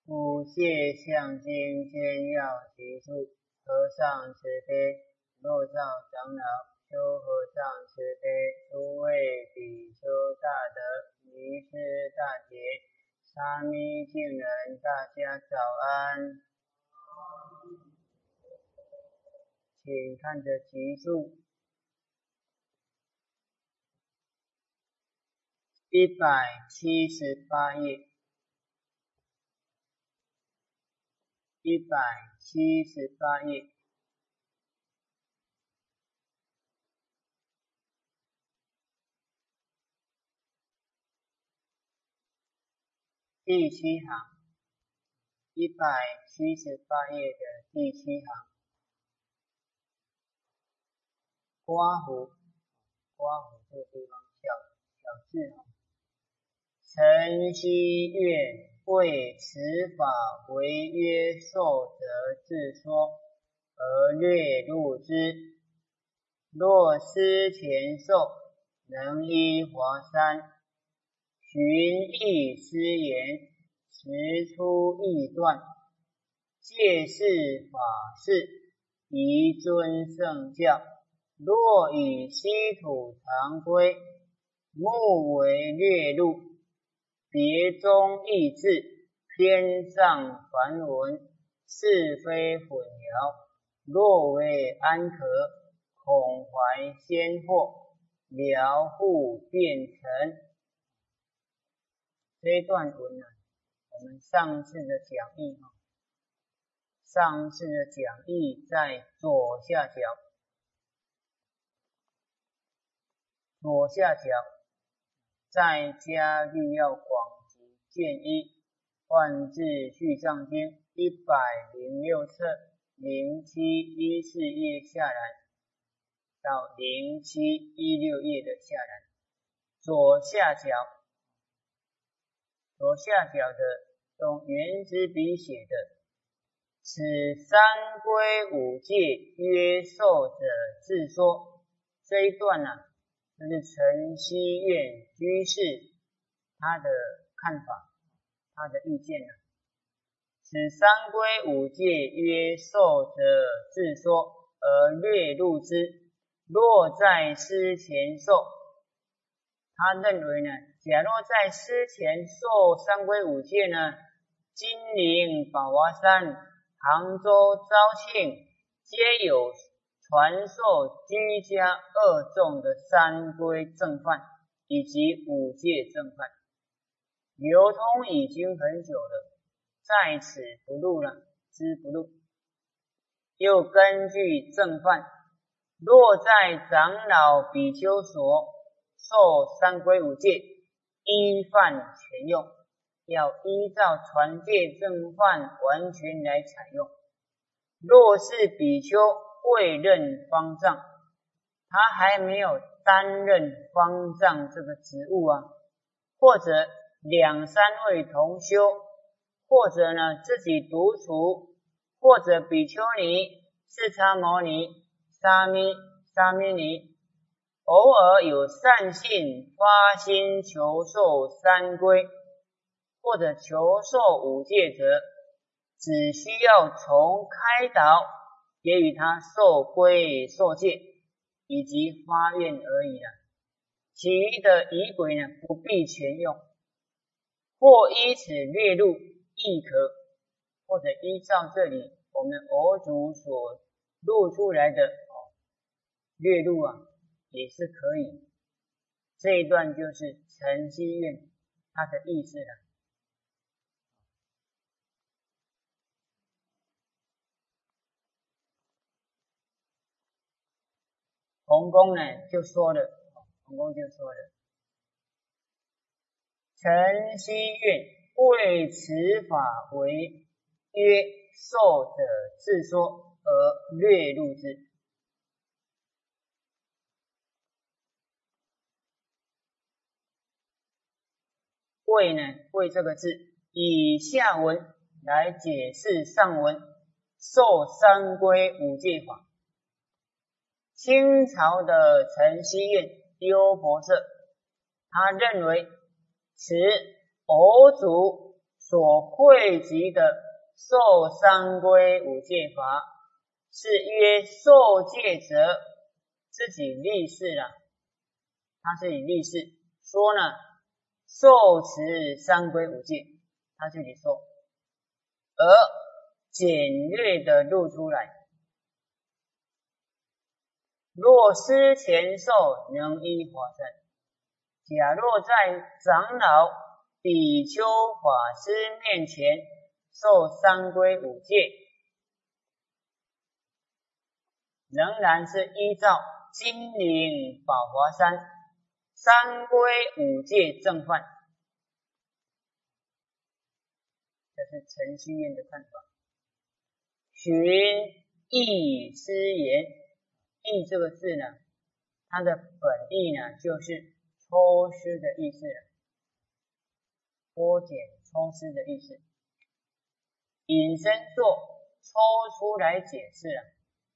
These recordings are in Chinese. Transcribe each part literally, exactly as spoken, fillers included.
夫谢相经先要提出，和尚慈悲，若照长老，修和尚慈悲，诸位比丘大德，尼师大杰，沙弥敬人，大家早安。请看着集数一百七十八页，一百七十八页，第七行，一百七十八页的第七行，刮胡，刮胡这个地方小小字哦。诚希愿为此法为约受者自说，而略入之。若思前受，能依华山，寻义师言，实出义断，借是法事，宜尊圣教。若以稀土常规，目为略入，别中义字，偏上梵文，是非混淆。若为安可，恐怀先惑，聊互变成。这一段文呢，我们上次的讲义哦，上次的讲义在左下角，左下角在家律要广集卷一，换字续上经一百零六册零七一四页下来到零七一六页的下来，左下角，左下角的用圆珠笔写的，此三归五戒约受者自说，这一段呢、啊，就是诚希愿居士他的看法，他的意见呢、啊。此三归五戒约受者自说，而略入之。若在师前受，他认为呢，假若在师前受三归五戒呢，金陵、宝华山、杭州、昭庆皆有传授居家二众的三归正犯以及五戒正犯，流通已经很久了，在此不入了，知不入。又根据正犯，若在长老比丘所受三归五戒，依犯全用，要依照传戒正犯完全来采用。若是比丘未任方丈，他还没有担任方丈这个职务啊，或者两三位同修，或者呢自己独处，或者比丘尼、释迦牟尼、沙弥、沙弥尼，偶尔有善信发心求受三归，或者求受五戒者，只需要从开导给予他受归受戒以及发愿而已了，其余的仪轨呢不必全用，或依此略入亦可，或者依照这里我们佛祖所录出来的、哦、略入啊也是可以。这一段就是诚希愿它的意思了。弘公呢就说了，弘公就说了，诚希愿为此法为约受者自说，而略入之。为呢，为这个字以下文来解释上文，受三归五戒法。清朝的诚希愿优婆塞，他认为此佛祖所汇集的受三归五戒法，是约受戒者自己立誓了，他自己立誓说呢，受持三归五戒，他自己说，而简略的录出来。若师前受能依华山，假若在长老比丘法师面前受三归五戒，仍然是依照金陵宝华山三归五戒正犯，这是陈希晏的看法。寻义师言，义这个字呢，它的本意呢就是抽丝的意思了，脱茧抽丝的意思，引申作抽出来解释了，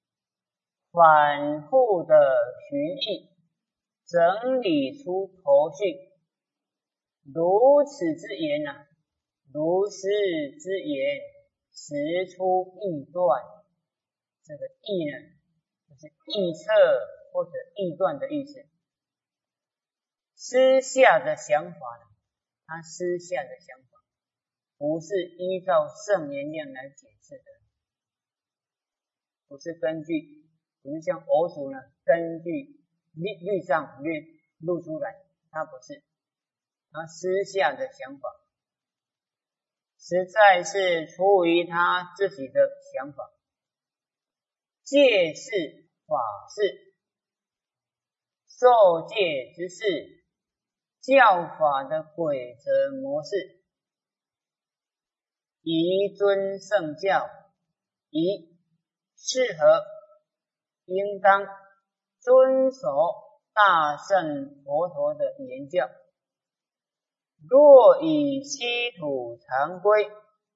反复的寻义，整理出头绪，如此之言啊，如是之言，实出臆断。这个臆呢，就是臆测或者臆断的意思。私下的想法呢，他私下的想法不是依照圣言量来解释的，不是根据，不是像偶数呢，根据律律上律录出来，他不是，他私下的想法，实在是出于他自己的想法。戒是法事，受戒之事，教法的规则模式，宜遵圣教，宜适合应当遵守大圣佛陀的言教。若以稀土常规，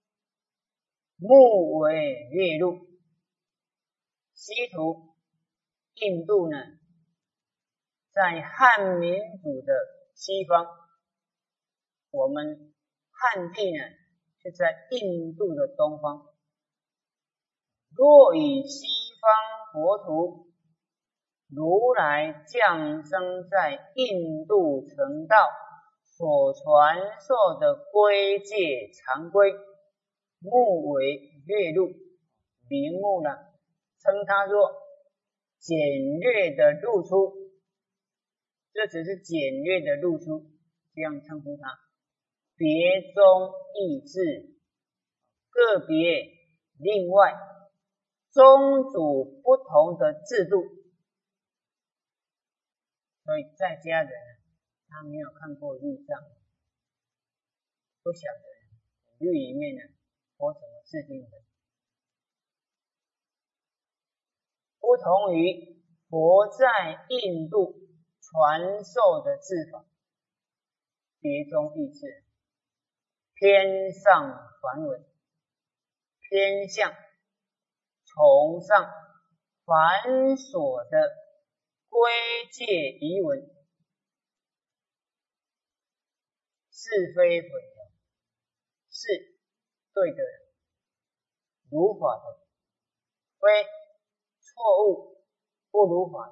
目为列入。稀土，印度呢，在汉民主的西方，我们汉地呢是在印度的东方。若以西方国土，如来降生在印度成道所传授的规戒常规，目为略录，名目呢称它做简略的露出，这只是简略的露出，这样称呼它。别宗义制，个别另外宗主不同的制度，所以在家人他没有看过律藏，不晓得律里面呢佛怎么制定的。不同于佛在印度传授的制法，别宗义制，偏上梵文，偏向崇尚繁琐的规戒仪文，是非混淆，是对的，如法的，非错误不如法的，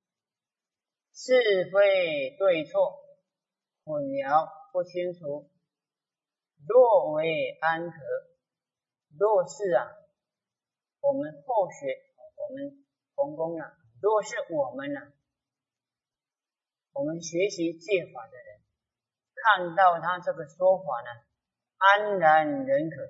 是非对错混淆不清楚，若为安可？若是啊，我们后学，我们同工啊，若是我们啊，我们学习戒法的人，看到他这个说法呢，安然认可。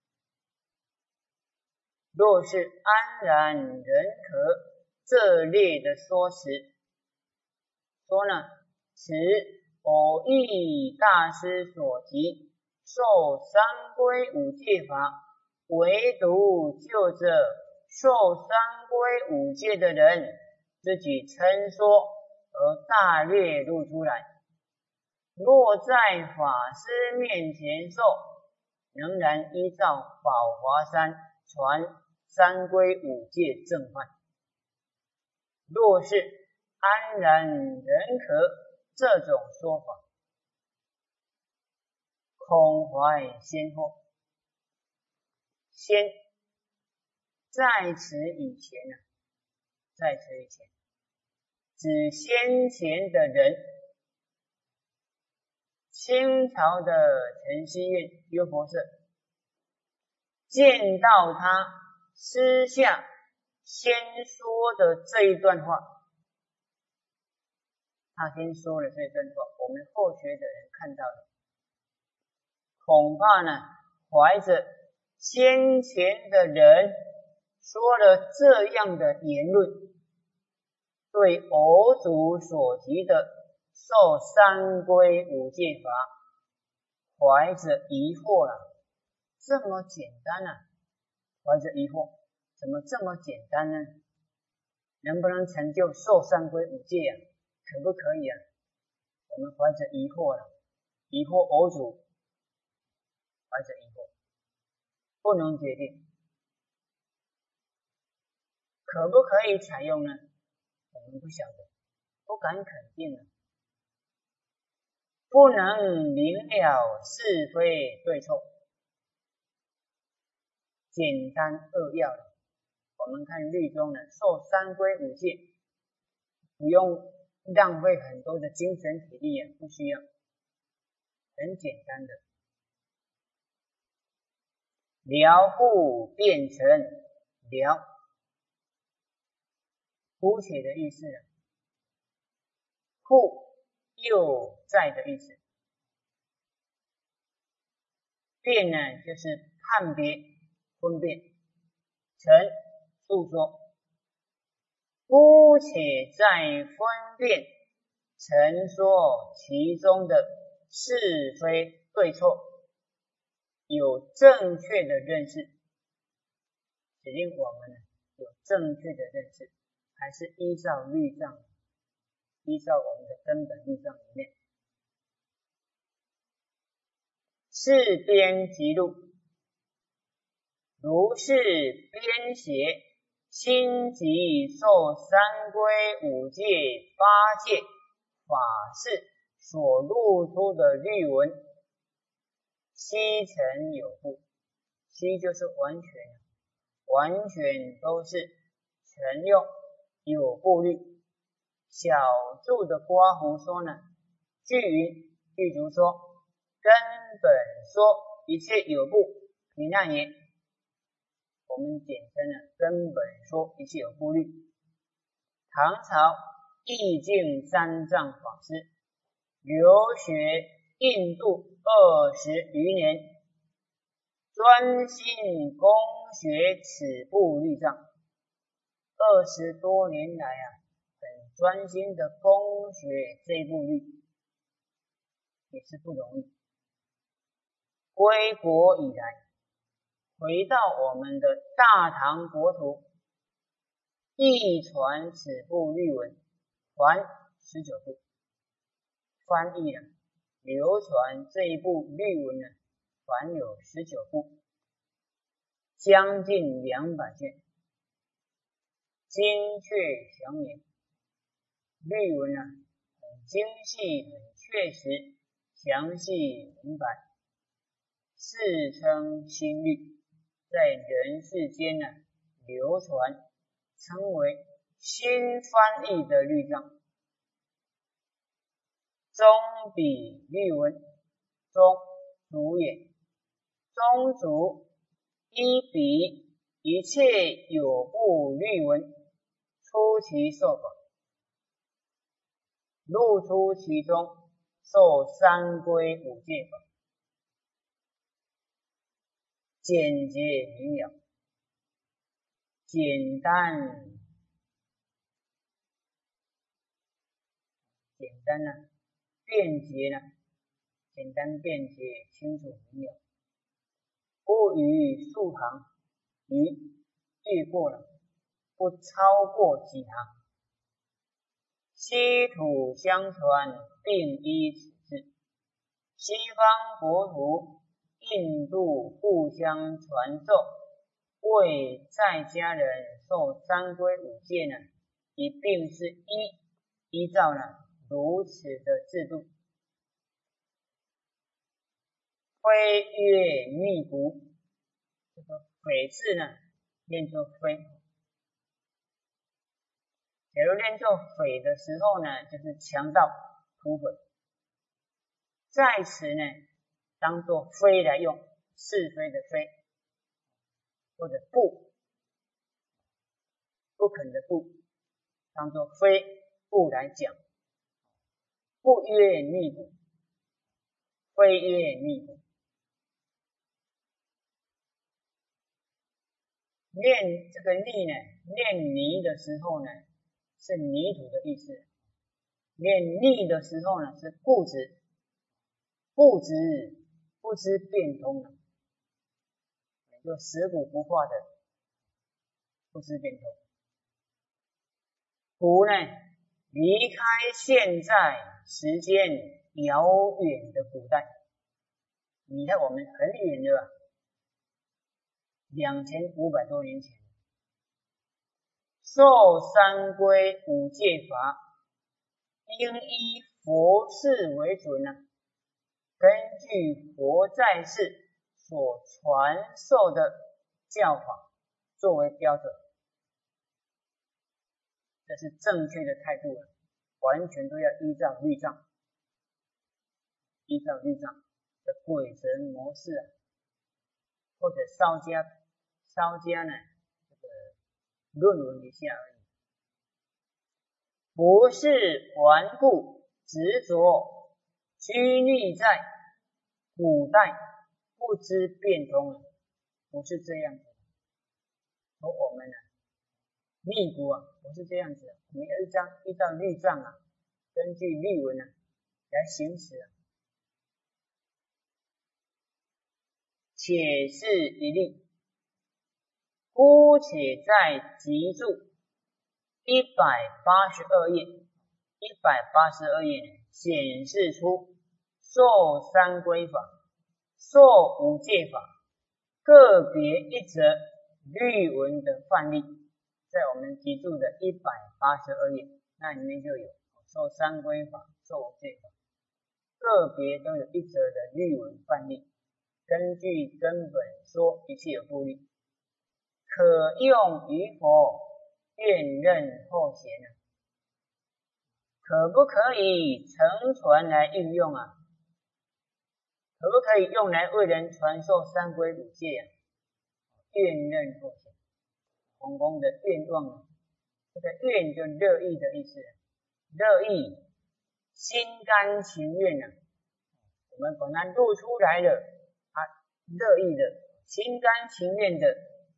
若是安然认可这类的说辞，说呢，此偶益大师所提受三归五戒法，唯独就这受三归五戒的人自己称说而大略录出来。若在法师面前受，仍然依照宝华山传三归五戒正犯。若是安然认可这种说法， 空怀先惑。先在此以前呢、啊，在此以前，指先前的人，清朝的陈希运优婆塞见到他私下先说的这一段话，他先说了这段话，我们后学的人看到了，恐怕呢怀着先前的人说了这样的言论，对偶主所提的受三归五戒法怀着疑惑了。这么简单啊，怀着疑惑，怎么这么简单呢？能不能成就受三归五戒啊？可不可以啊？我们怀着疑惑了，疑惑偶主，怀着疑惑，不能决定，可不可以采用呢？我们不晓得，不敢肯定了。不能明了是非对错，简单扼要的。我们看律中呢，受三归五戒，不用浪费很多的精神体力啊，不需要，很简单的。辽户变成辽，姑且的意思呢，户又在的意思，辨呢就是判别分辨，成诉说，姑且在分辨陈说其中的是非对错有正确的认识，指令我们有正确的认识，还是依照律藏，依照我们的根本律藏里面，是编辑录，如是编写心即受三归五戒八戒法事所录出的律文，悉成有部，悉就是完全，完全都是全用有部律。小注的刮胡说呢，句云句如说，根本说一切有部平难言，我们简称了根本说一切有部律。唐朝义净三藏法师留学印度二十余年，专心攻学此部律藏，二十多年来啊，很专心的攻学这部律，也是不容易。归国以来，回到我们的大唐国土，译传此部律文，还十九部，翻译了流传这一部律文呢，还有十九部，将近两百卷，精确详明，律文呢很精细、很确实、详细明白，世称新律，在人世间呢流传，称为新翻译的律藏。中笔律文，中主也，中主依笔一切有部律文，出其受法，录出其中受三归五戒法，简洁明了，简单简单呢、啊，便捷呢，简单便捷，清楚明了，不逾数行，逾越过了，不超过几行。西土相传，并依此志。西方国土、印度互相传授，为在家人受三归五戒呢，一并是依依照呢如此的制度。 非曰逆骨，这个匪字呢念作非。假如念作匪的时候呢，就是强盗、土匪。在此呢，当作非来用，是非的非，或者不，不肯的不，当作非不来讲。不曰逆骨，非曰逆骨。念这个逆呢，念泥的时候呢，是泥土的意思；念逆的时候呢，是固执，固执不知变通了，就死骨不化的不知变通。古呢，离开现在时间遥远的古代，你看我们很远的吧，两千五百多年前，受三归五戒法，应依佛事为准啊，根据佛在世所传授的教法作为标准，这是正确的态度了，完全都要依照律藏，依照律藏的鬼神模式啊，或者稍加稍加呢这个论文一下而已，不是顽固执着拘泥在古代不知变通了，不是这样子。说我们呢逆骨啊，不是这样子的，我们要依照依照律藏啊，根据律文啊来行使啊。且是一例，姑且在集注一百八十二页，一百八十二页显示出受三归法、受五戒法个别一则律文的范例，在我们集注的一百八十二页，那里面就有受三归法、受五戒法，个别都有一则的律文范例。根据根本说一切有部律，可用于佛愿任后贤呢？可不可以承传来运用啊？可不可以用来为人传授三归五戒啊？愿任后贤，孔公的愿望啊，这个愿就乐意的意思，乐意心甘情愿啊，我们把它录出来了，他乐意的心甘情愿的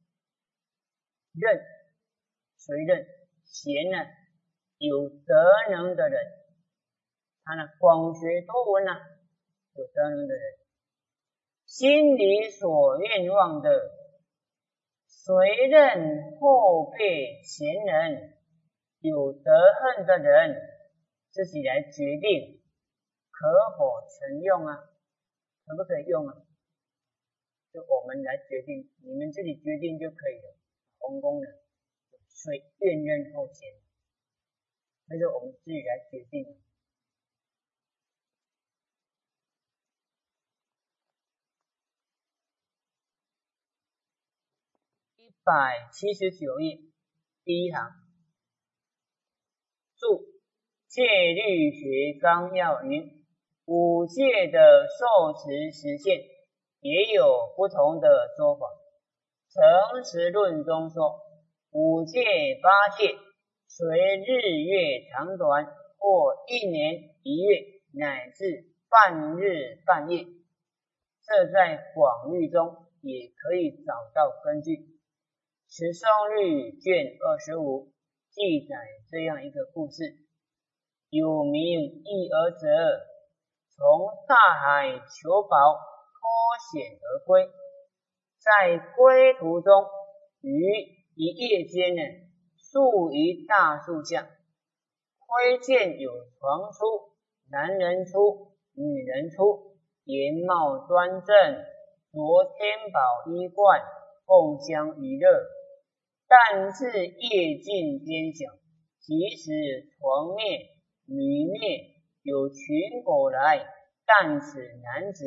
任，谁任？贤呢，有德能的人，他呢广学多闻啊，有德能的人，心里所愿望的，谁任后辈贤人，有德行的人，自己来决定可否承用啊？可不可以用啊？就我们来决定，你们自己决定就可以了。弘公呢，谁愿任后贤，那就我们自己来决定。一百七十九页第一行，注戒律学纲要云，五戒的受持实现也有不同的说法。诚实论中说，五戒八戒随日月长短，或一年一月，乃至半日半夜，这在广律中也可以找到根据。持诵律卷二十五记载这样一个故事，有名一儿者从大海求宝脱险而归，在归途中于一夜间呢，宿于大树下，窥见有床出，男人出，女人出，颜貌端正，着天宝衣冠，共相娱乐。但至夜尽颠晓，即使床灭女灭，有群狗来，但此男子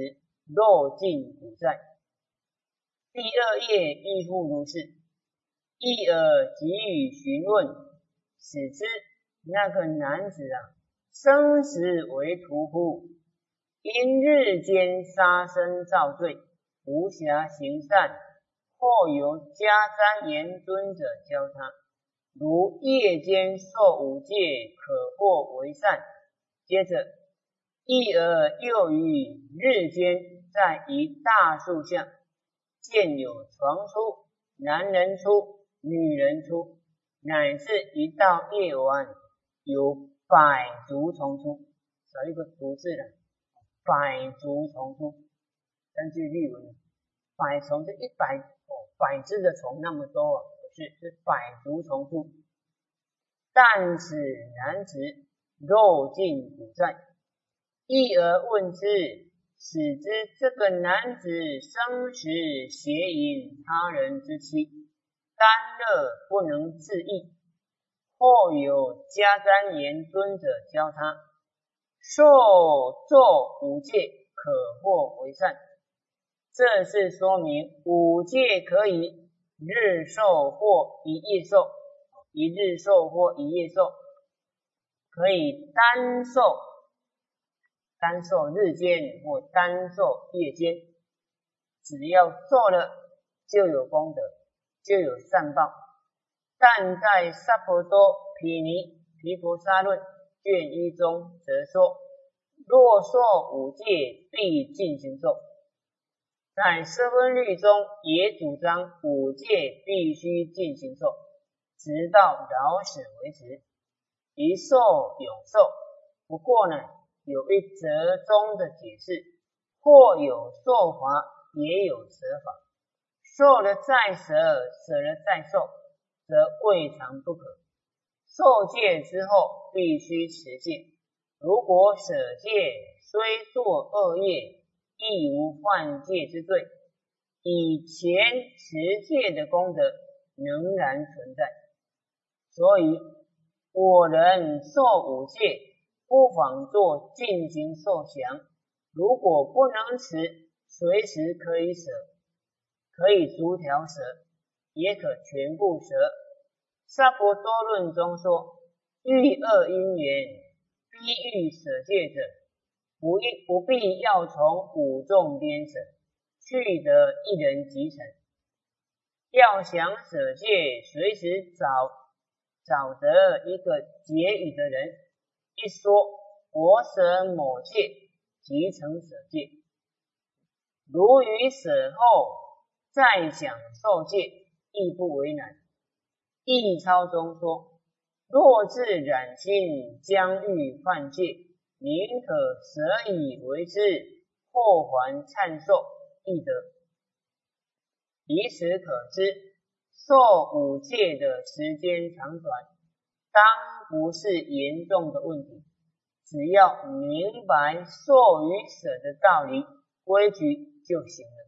肉尽骨在。第二页亦复如是。一而给予询问，使之那个男子啊，生死为屠夫，因日间杀生造罪，无暇行善，或由迦旃延尊者教他，如夜间受五戒，可获为善。接着，一而又于日间，在一大树下，见有床出，男人出，女人出，乃至一到夜晚，有百足虫出，少一个足字了，百足虫出。根据律文，百虫是一百哦，百只的虫那么多啊，不是，是百足虫出。但此男子肉尽骨在，一而问之，使之这个男子生时邪淫他人之妻，甘乐不能自抑，或有迦旃延尊者教他，受作五戒，可获为善。这是说明五戒可以日受或一夜受，一日受或一夜受，可以单受，单受日间或单受夜间，只要做了就有功德，就有善报。但在萨婆多毗尼毗婆沙论卷一中则说，若受五戒必尽行受。在色分律中也主张五戒必须尽行受，直到老死为止，一受永受。不过呢，有一折中的解释，或有受法，也有舍法。受了再舍，舍了再受，则未尝不可。受戒之后必须持戒，如果舍戒虽作恶业，亦无犯戒之罪，以前持戒的功德仍然存在。所以我人受五戒，不妨做尽行受降。如果不能持，随时可以舍，可以逐条舍，也可全部舍。萨婆多论中说，欲恶因缘，逼欲舍戒者，不必不必要从五众边舍，去得一人即成。要想舍戒，随时找找得一个解语的人，一说我舍某戒，即成舍戒。如于舍后再想受戒，亦不为难。义钞中说，若自染心将欲犯戒，宁可舍以为之，或还忏受，亦得。以此可知，受五戒的时间长短，当不是严重的问题，只要明白受与舍的道理、规矩就行了。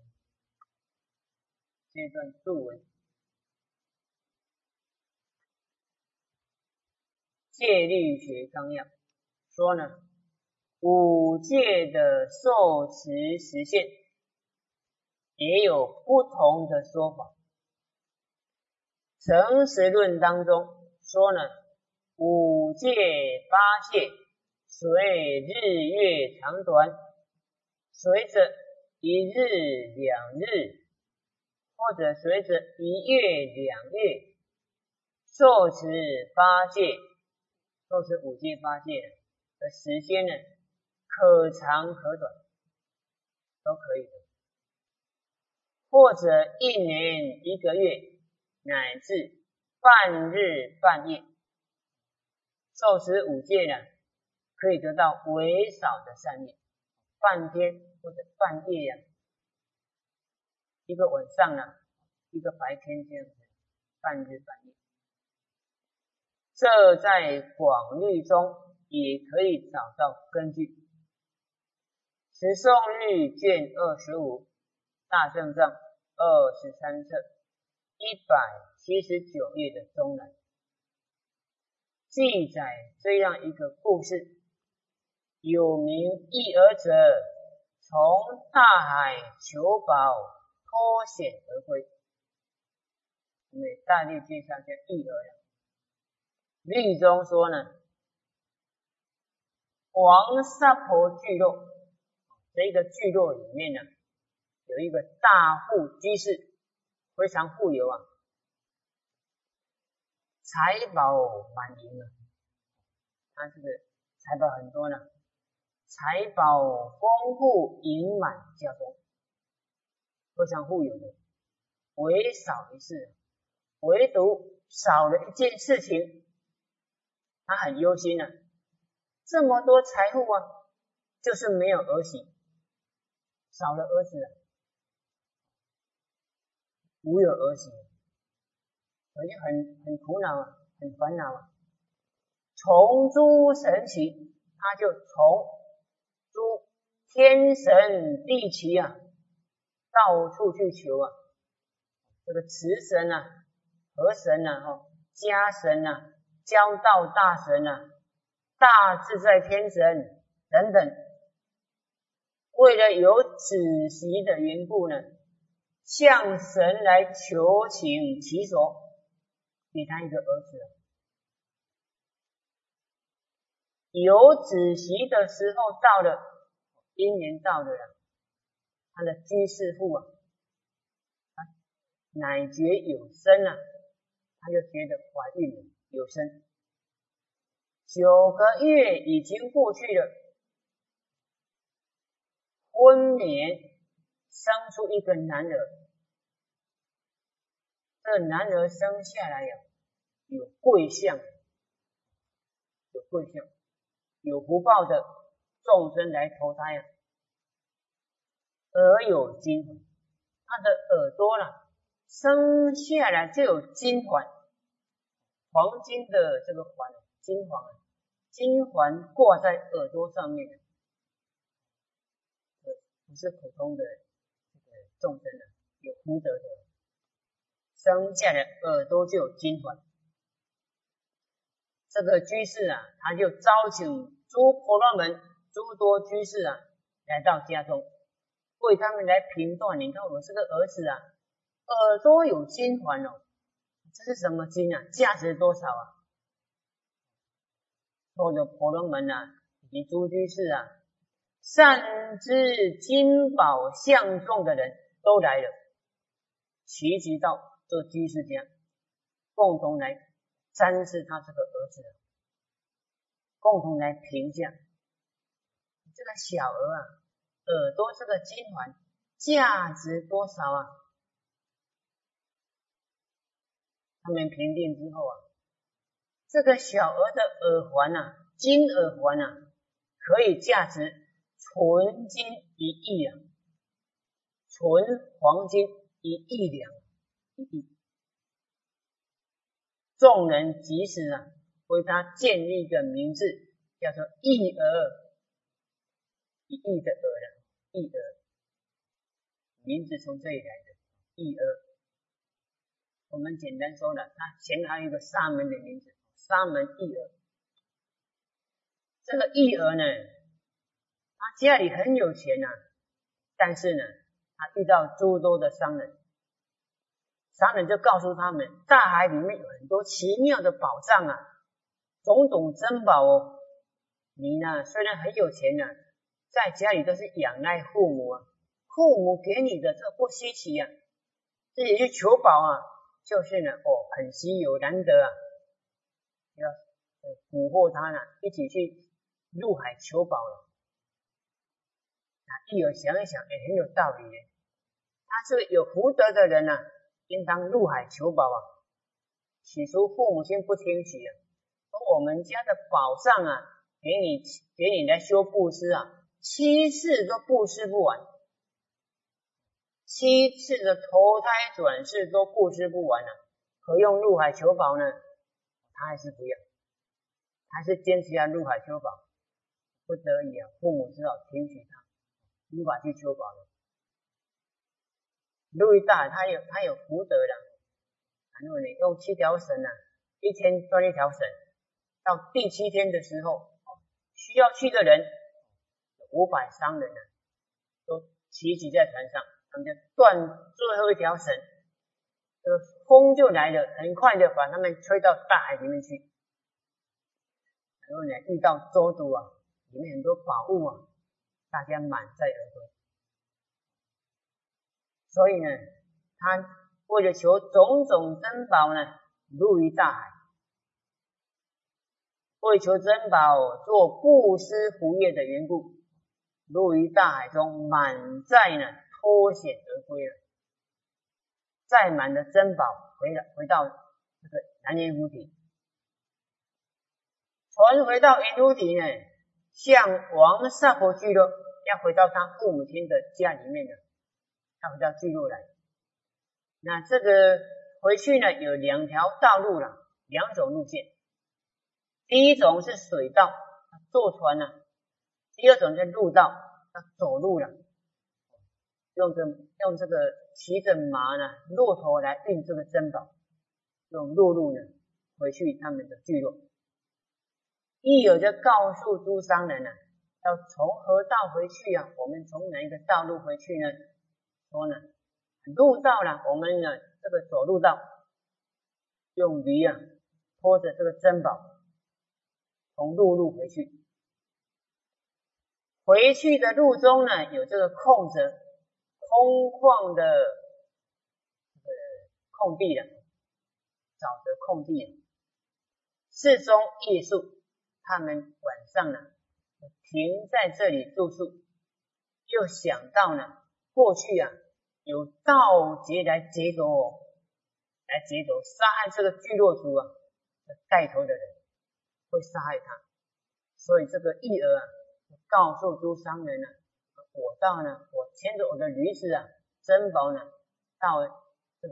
这段注文，戒律学纲要说呢，五戒的受持时限也有不同的说法。诚实论当中说呢，五戒八戒随日月长短，随着一日两日，或者随着一月两月，受持八戒，受持五戒八戒的时间呢，可长可短，都可以的。或者一年一个月，乃至半日半夜，受持五戒呢，可以得到微少的善业，半天或者半夜呀、啊，一个晚上啊，一个白天这样子，半日半夜。这在广律中也可以找到根据。持诵律卷二十五，大正藏二十三册一百七十九页的中栏，记载这样一个故事。有名一儿者， 从大海求宝脱险而归。我们大略介绍叫一儿了。律中说呢，王萨婆聚落，这个聚落里面呢，有一个大富居士，非常富有啊，财宝满盈啊，他这个财宝很多呢，财宝丰富盈满家中，非常富有的，唯少一事，唯独少了一件事情，他很忧心啊，这么多财富啊，就是没有儿媳，少了儿子啊，无有儿媳，所以很很苦恼啊，很烦恼啊。从诸神奇，他就从诸天神地奇啊，到处去求啊。这个慈神啊、河神啊、哦、家神啊、教道大神啊、大自在天神等等，为了有子息的缘故呢，向神来求请其所，给他一个儿子。有子息的时候到了，因缘到了，他的居士妇啊，乃觉有生啊，他就觉得怀孕了，有生。九个月已经过去了，昏眠生出一个男儿，这男儿生下来呀，有贵相，有贵相，有福报的众生来投胎啊，耳有金环，他的耳朵呢，生下来就有金环，黄金的这个环，金环，金环挂在耳朵上面，不是普通的这个众生的，有福德的，生下来耳朵就有金环。这个居士啊，他就招请诸婆罗门、诸多居士啊，来到家中，为他们来评断。你看我这个儿子啊，耳朵有金环哦，这是什么金啊？价值多少啊？所有的婆罗门啊，以及诸居士啊，善知金宝相众的人都来了，齐集到这居士家，共同来瞻视他这个儿子，共同来评价这个小儿啊，耳朵这个金环价值多少啊？他们评定之后啊，这个小儿的耳环啊，金耳环啊，可以价值纯金一亿啊，纯黄金一亿两，一亿。众人即时啊，为他建立一个名字，叫做一儿，一亿的儿啊，一儿，名字从这里来的，一儿。我们简单说了，他前面还有一个沙门的名字，沙门一儿。这个一儿呢，他家里很有钱啊，但是呢，他遇到诸多的商人，商人就告诉他们，大海里面有很多奇妙的宝藏啊，种种珍宝哦。你呢，虽然很有钱啊，在家里都是仰赖父母啊，父母给你的这不稀奇啊，自己去求宝啊，就是呢，哦，很稀有难得啊，要蛊惑他呢，一起去入海求宝了。那一儿想一想，也很有道理耶。他是有福德的人啊，应当入海求宝啊。起初父母亲不听许啊，说我们家的宝藏啊，给你给你来修布施啊，七世都布施不完，七次的投胎转世都布施不完啊，何用入海求宝呢？他还是不要，还是坚持要入海求宝，不得已啊，父母只好听许他，无法去求宝了。路一大，他有他有福德的，然后呢，用七条绳啊，一天断一条绳，到第七天的时候，需要去的人五百商人啊， 都齐集在船上，他们就断最后一条绳，这个风就来了，很快的把他们吹到大海里面去。然后呢，遇到舟渡啊，里面很多宝物啊，大家满载而归。所以呢，他为了求种种珍宝呢，入于大海，为求珍宝做布施福业的缘故，入于大海中，满载呢脱险而归了。载满了珍宝回了回到这个南阎浮提，船回到阎浮提呢，向往萨婆居罗，要回到他父母亲的家里面了，要回到居罗来。那这个回去呢，有两条道路了，两种路线。第一种是水道，坐船了；第二种是陆道，要走路了，用这用这个骑着马呢，骆驼来运这个珍宝，用陆路呢回去他们的聚落。亦有的告诉诸商人呢，要从何道回去啊？我们从哪一个道路回去呢？说呢，陆道呢，我们呢这个走路道，用驴啊拖着这个珍宝，从陆路回去。回去的路中呢，有这个空着空旷的这个空地了，沼泽空地了，四中夜宿，他们晚上呢停在这里住宿。又想到呢，过去啊有盗劫来劫夺我，来劫夺杀害这个聚落族啊带头的人，会杀害他。所以这个义儿啊告诉诸商人呢，我到呢我牵着我的驴子啊珍宝呢到这个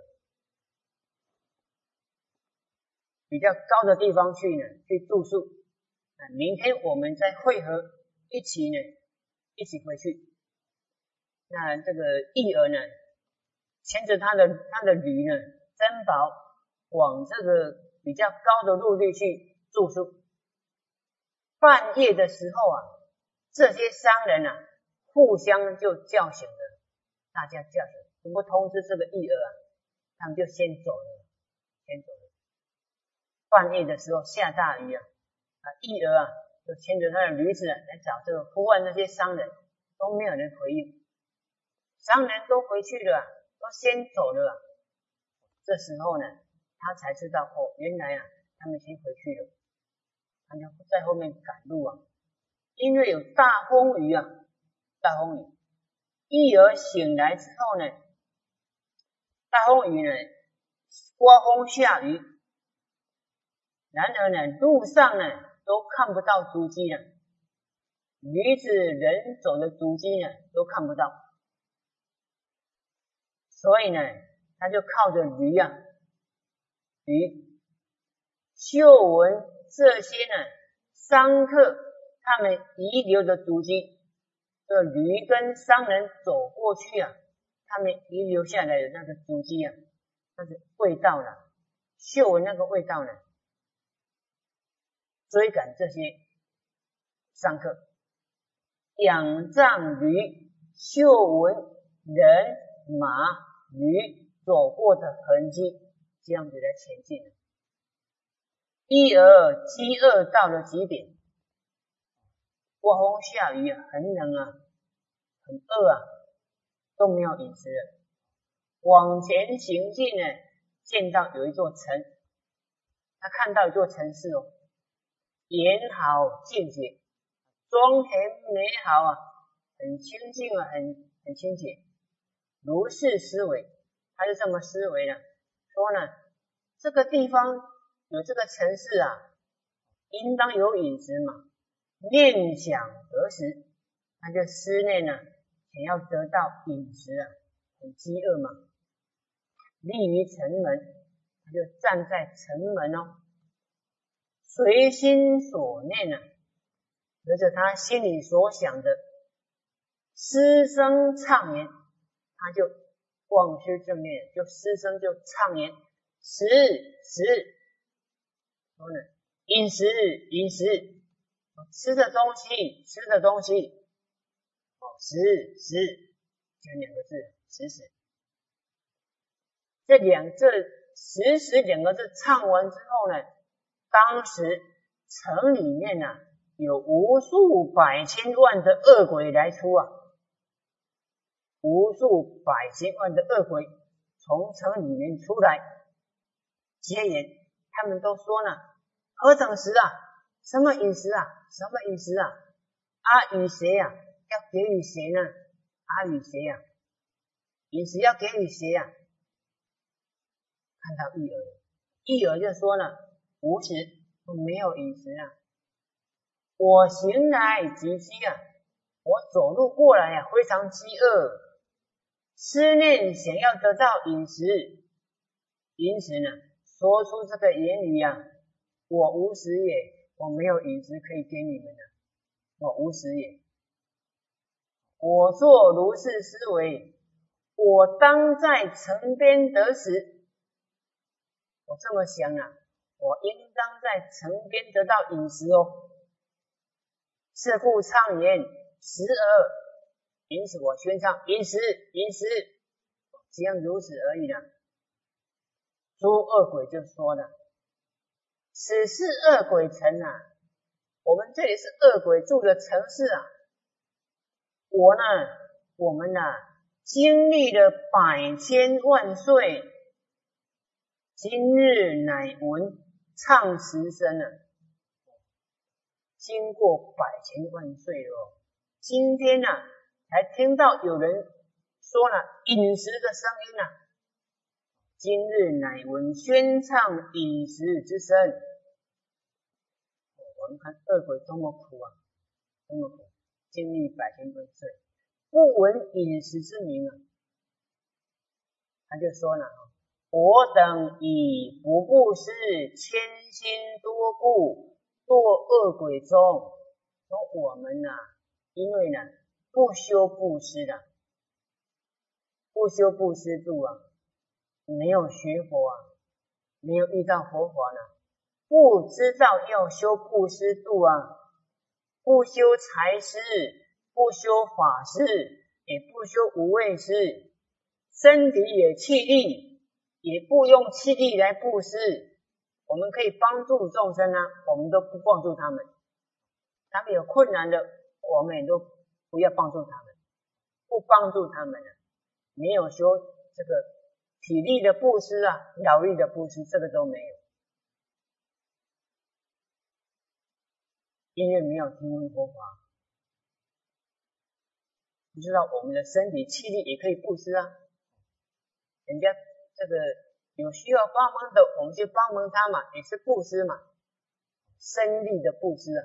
比较高的地方去呢去住宿，明天我们再会合，一起呢一起回去。那这个义儿呢牵着他的他的驴呢珍宝往这个比较高的陆地去住宿。半夜的时候啊，这些商人啊互相就叫醒了，大家叫醒，怎么通知这个义儿啊？他们就先走了，先走了。半夜的时候下大雨啊，啊义儿啊就牵着他的驴子啊来找这个呼唤那些商人，都没有人回应，商人都回去了，都先走了。这时候呢，他才知道哦，原来啊他们先回去了。他就在后面赶路啊，因为有大风雨啊，大风雨。义儿醒来之后呢，大风雨呢，刮风下雨，然而呢，路上呢都看不到足迹了，驴子人走的足迹呢都看不到，所以呢，他就靠着驴啊，驴嗅闻这些呢商客他们遗留的足迹，这驴跟商人走过去啊，他们遗留下来的那个足迹啊，那个味道呢，嗅闻那个味道呢，追赶这些商客，仰仗驴嗅闻人马驴走过的痕迹，这样子来前进。义儿饥饿到了极点，刮风下雨啊，很冷啊，很饿啊，都没有饮食了。往前行进呢，见到有一座城，他看到一座城市哦，严好净洁，庄严美好啊，很清净啊，很很清洁。如是思维，他就这么思维了，说呢，这个地方有这个城市啊，应当有饮食嘛。念想得食，他就思念呢，想要得到饮食啊，很饥饿嘛。立于城门，他就站在城门哦，随心所念啊，随着他心里所想的，失声唱言，他就忘失正念，就失声就唱言，食食，说呢，饮食饮食，吃的东西吃的东西， 食食这两个字，食食。这两这食食两个字唱完之后呢，当时城里面啊有无数百千万的恶鬼来出啊，无数百千万的恶鬼从城里面出来结言，他们都说呢，何等食啊，什么饮食啊，什么饮食啊，啊与谁啊，要给予谁呢？啊与谁啊，饮食要给予谁啊？看到玉儿，玉儿就说了，无食，我没有饮食啊，我行来及饥啊，我走路过来啊，非常饥饿，思念想要得到饮食，因此呢，说出这个言语啊，我无食也，我没有饮食可以给你们的，我无食也。我做如是思维，我当在城边得食。我这么想啊，我应当在城边得到饮食哦。是故唱言食而，因此我宣唱饮食饮食，只样如此而已啦。诸恶鬼就说了，此是恶鬼城啊，我们这里是恶鬼住的城市啊。我呢，我们呢、啊，经历了百千万岁，今日乃闻唱食声啊，经过百千万岁了，今天呢、啊，才听到有人说了饮食的声音啊，今日乃闻宣唱饮食之声。我们看恶鬼多么苦啊，多么苦，经历百千万岁，不闻饮食之名啊。他就说了，我等以不布施，千辛多故，堕恶鬼中。说我们呢、啊，因为呢不修布施的，不修布施度啊，没有学佛啊，没有遇到佛法呢，不知道要修布施度啊，不修财施，不修法施，也不修无畏施，身体也气力，也不用气力来布施。我们可以帮助众生啊，我们都不帮助他们，他们有困难的，我们也都不要帮助他们，不帮助他们啊，没有修这个体力的布施啊，劳力的布施，这个都没有，因为没有听闻佛法，不知道我们的身体气力也可以布施啊，人家这个有需要帮忙的，我们就帮忙他嘛，也是布施嘛，身力的布施啊，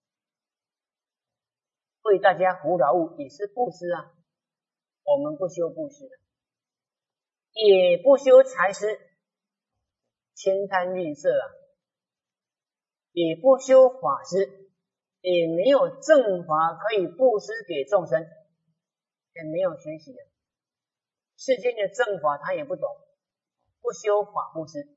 为大家服劳务也是布施啊。我们不修布施的，也不修财施，悭贪吝啬啊，也不修法施，也没有正法可以布施给众生，也没有学习啊，世间的正法他也不懂，不修法布施，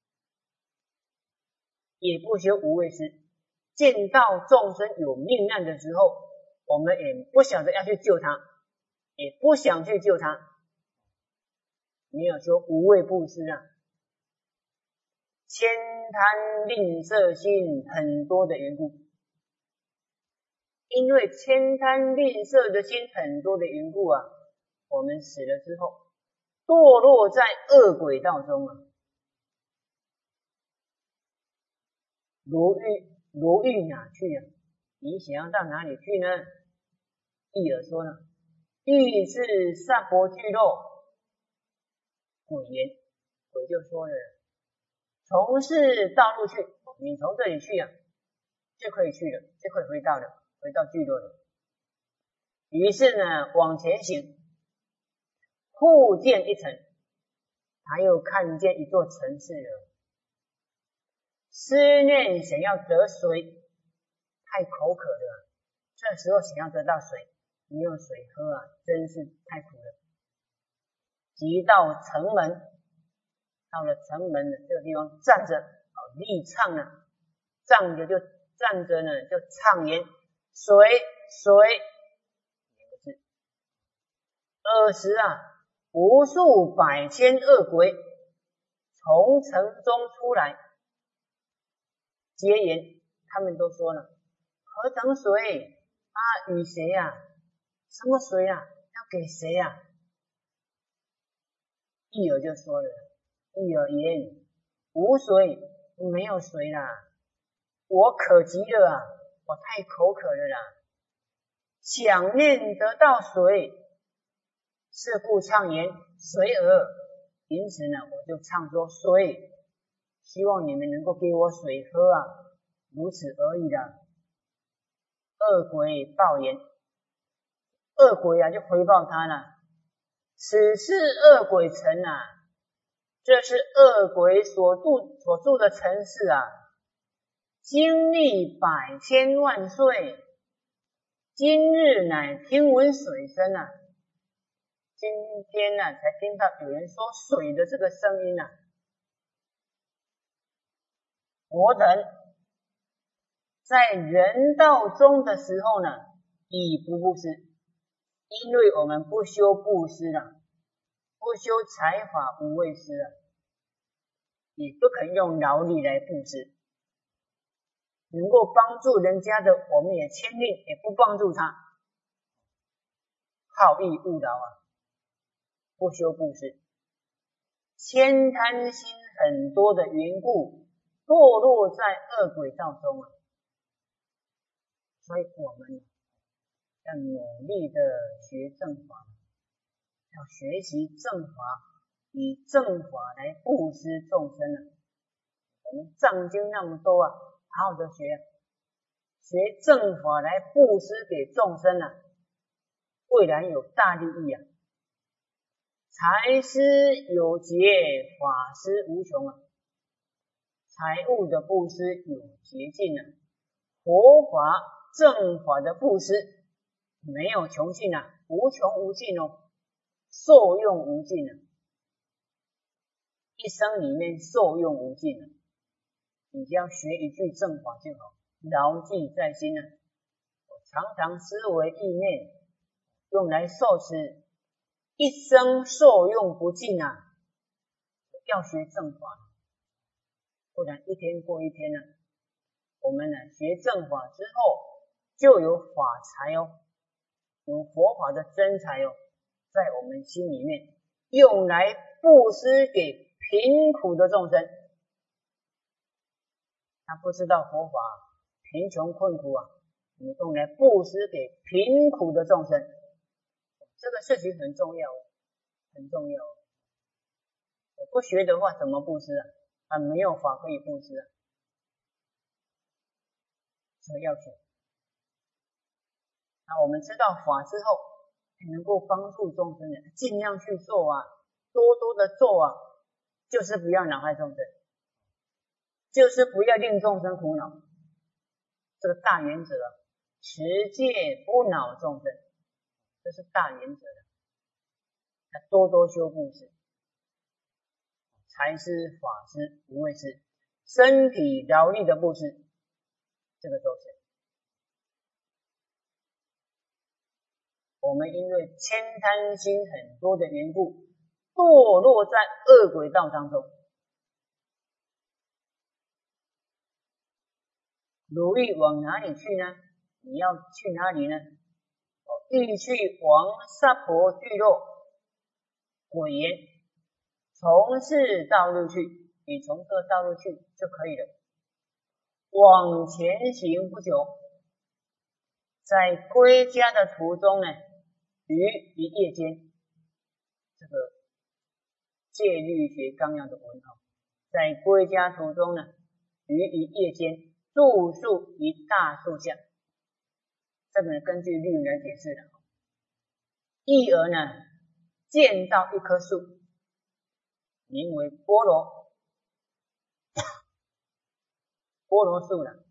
也不修无畏施，见到众生有命难的时候，我们也不晓得要去救他，也不想去救他，没有修无畏布施啊，悭贪吝啬心很多的缘故，因为悭贪吝啬的心很多的缘故啊，我们死了之后堕落在恶鬼道中啊。如欲如欲哪去啊？你想要到哪里去呢？一耳说呢，欲至萨婆聚落。鬼言，鬼就说了，从是道路去，你从这里去啊，就可以去了，就可以回到了，回到聚落了。于是呢，往前行，忽见一城，他又看见一座城市了。思念想要得水，太口渴了，这时候想要得到水，没有水喝啊，真是太苦了。即到城门，到了城门的这个地方站着，哦，立唱啊，站着就站着呢，就唱言水水两个字， 尔时啊，无数百千恶鬼从城中出来，结言，他们都说了：何等水啊？与谁呀、啊？什么水啊？要给谁呀、啊？义儿就说了：义儿言，无水，没有水啦，我渴极了啊，我太口渴了啦，想念得到水，是故唱言水耳。因此呢，我就唱说水，希望你们能够给我水喝啊，如此而已啦。恶鬼报言，恶鬼啊就回报他了，此是恶鬼城啊，这是恶鬼所住所住的城市啊，经历百千万岁，今日乃听闻水声啊，今天呢、啊、才听到有人说水的这个声音啊。我等在人道中的时候呢，已不布施，因为我们不修布施了，不修财法无畏施了，也不肯用劳力来布施，能够帮助人家的我们也谦令，也不帮助他，好逸恶劳啊，不修布施，悭贪心很多的缘故，堕落在恶鬼道中啊。所以我们要努力的学正法，要学习正法，以正法来布施众生啊。我们藏经那么多啊，好好的学，学正法来布施给众生啊，未来有大利益啊。财施有节，法施无穷啊。财物的布施有捷径啊，佛法正法的布施没有穷尽啊，无穷无尽哦，受用无尽啊，一生里面受用无尽啊。你只要学一句正法就好，牢记在心啊。我常常思维意念，用来受持，一生受用不尽啊。要学正法，不然一天过一天呢、啊。我们呢学正法之后，就有法财哦，有佛法的真财哦，在我们心里面，用来布施给贫苦的众生。他不知道佛法，贫穷困苦啊，我们用来布施给贫苦的众生，这个事情很重要，很重要。不学的话怎么布施啊？啊，没有法可以布施啊，所以要学。那我们知道法之后，能够帮助众生的，尽量去做啊，多多的做啊，就是不要恼害众生，就是不要令众生苦恼。这个大原则啊，持戒不恼众生，这是大原则的。那多多修布施，财施、法施、无畏施，身体劳力的布施，这个都是。我们因为悭贪心很多的缘故，堕落在恶鬼道当中。如欲往哪里去呢？你要去哪里呢？欲去往娑婆聚落，鬼言从是道路去，你从这个道路去就可以了。往前行不久，在归家的途中呢，于一夜间，这个戒律学纲要的文号，在归家途中呢，于一夜间住宿一大树下，这个根据律来解释的。一儿呢见到一棵树，名为菠萝，菠萝树呢，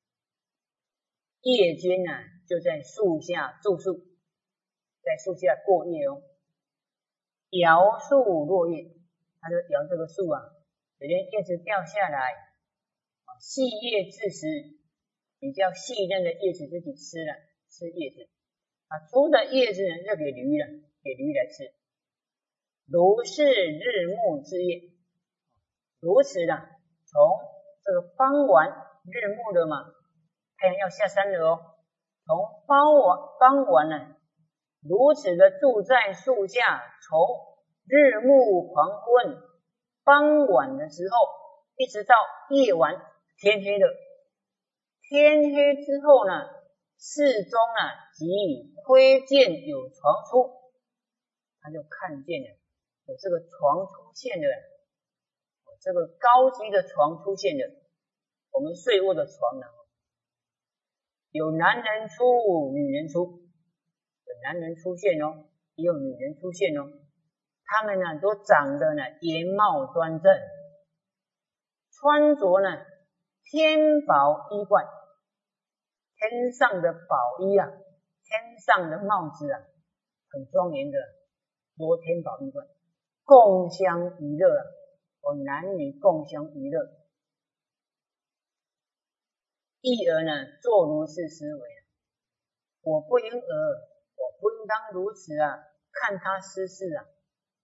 夜间呢就在树下住宿，在树下过夜哦。摇树落叶，他就摇这个树啊，有点叶子掉下来，细叶自食，比较细嫩的叶子自己吃了，吃叶子啊，粗的叶子呢就给驴了， 给驴来吃。如是日暮之夜，如此呢，从这个傍晚日暮了嘛，太阳要下山了哦，从傍晚傍晚呢，如此的住在树下，从日暮黄昏傍晚的时候，一直到夜晚天黑了。天黑之后呢，四中呢即窥见有床出，他就看见了有这个床出现了，这个高级的床出现了，我们睡卧的床呢，有男人出，女人出，有男人出现哦，也有女人出现哦。他们呢都长得呢颜貌端正，穿着呢天宝衣冠，天上的宝衣啊，天上的帽子啊，很庄严的着天宝衣冠，共相娱乐啊，哦，男女共相娱乐。一儿呢作如是思维，我不应儿，我不应当如此啊，看他失事啊。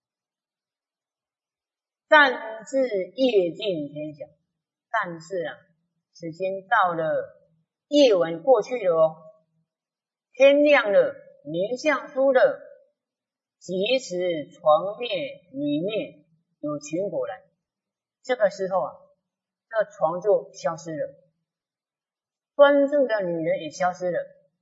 但是夜尽天晓，但是啊，时间到了，夜晚过去了哦，天亮了，明相出了，即使床灭女灭，有群果来，这个时候啊，这个床就消失了，端正的女人也消失了，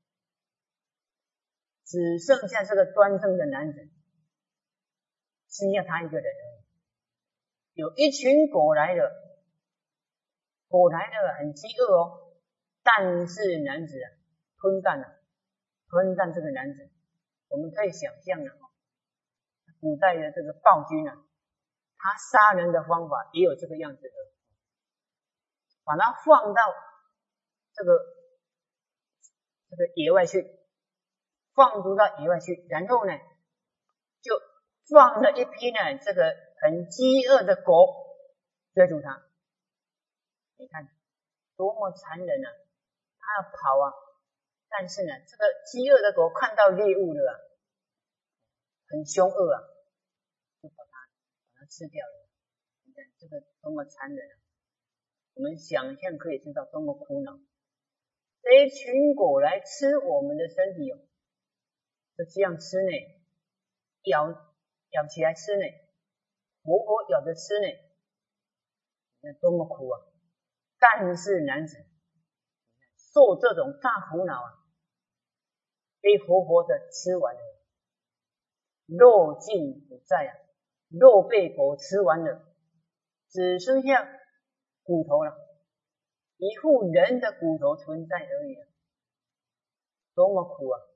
只剩下这个端正的男子，剩下他一个人而已。有一群狗来了，狗来了很饥饿哦，但是男子啊吞啖了，吞啖这个男子，我们可以想象的哦，古代的这个暴君啊，他杀人的方法也有这个样子的，把他放到这个这个野外去，放逐到野外去，然后呢就放了一批呢这个很饥饿的狗追逐他，你看多么残忍啊！他要跑啊，但是呢，这个饥饿的狗看到猎物了啊，很凶恶啊，就把它把它吃掉了。你看这个多么残忍啊！我们想象可以知道多么苦恼。这一群狗来吃我们的身体哦，就这样吃呢，咬咬起来吃呢，活活咬着吃呢，那多么苦啊！但是男子受这种大苦恼啊，被活活的吃完了，肉尽不在啊，肉被狗吃完了，只剩下骨头了，一副人的骨头存在而已啊，多么苦啊！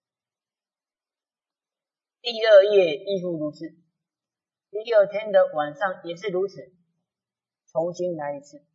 第二夜亦复如是，第二天的晚上也是如此，重新来一次。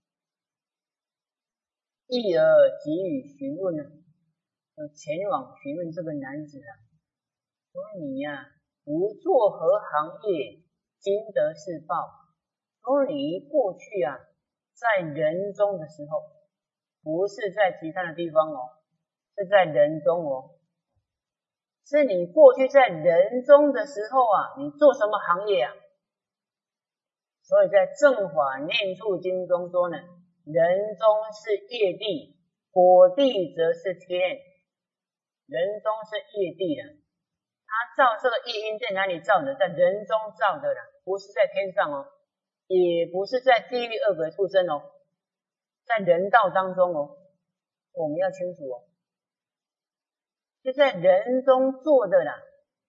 一儿即予询问呢，就前往询问这个男子啊，说你呀、啊，不做何行业，今得是报？说你过去啊，在人中的时候，不是在其他的地方哦，是在人中哦，是你过去在人中的时候啊，你做什么行业啊？所以在正法念处经中说呢，人中是业地，果地则是天。人中是业地的，他造这个业因在哪里造的？在人中造的啦，不是在天上哦，也不是在地狱恶鬼畜生哦，在人道当中哦，我们要清楚哦，就在人中做的啦。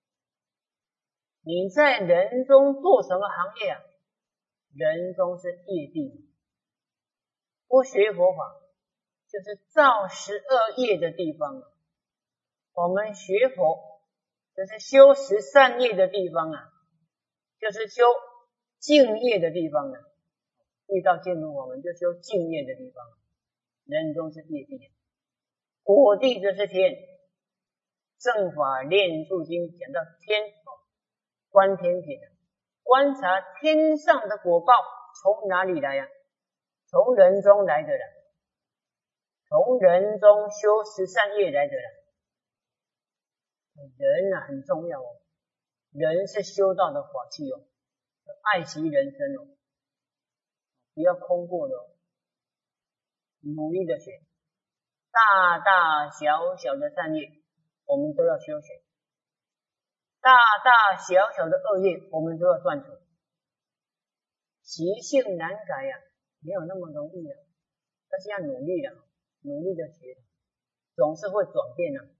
你在人中做什么行业啊？人中是业地，不学佛法就是造十二业的地方。我们学佛就是修十善业的地方啊，就是修净业的地方啊。遇到见入我们就修净业的地方，人中是业地，果地就是天。正法念处经讲到天，观天品，观察天上的果报从哪里来呀、啊？从人中来的啦，从人中修十善业来的啦。人啊很重要哦， 人是修道的法器哦，爱惜人生哦，不要空过了哦，努力的学，大大小小的善业我们都要修学，大大小小的恶业我们都要断除。习性难改呀、啊，没有那么容易的、啊，但是要努力的，努力的学，总是会转变的、啊。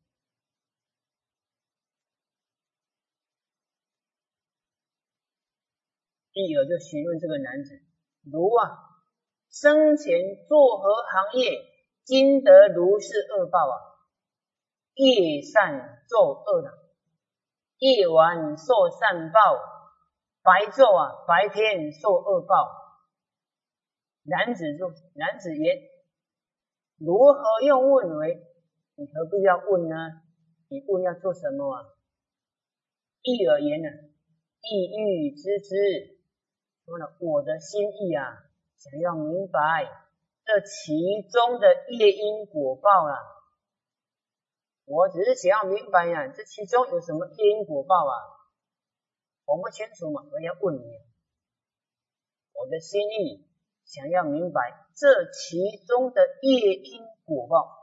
继而就询问这个男子：如啊，生前作何行业，今得如是恶报啊？夜善作恶的，夜晚受善报，白昼啊，白天受恶报。男子就男子言：如何用问为？你何必要问呢？你问要做什么啊？意而言呢，意欲知之，说了我的心意啊，想要明白这其中的业因果报啊。我只是想要明白呀、啊，这其中有什么业因果报啊？我不清楚嘛，我要问你，我的心意想要明白这其中的业因果报。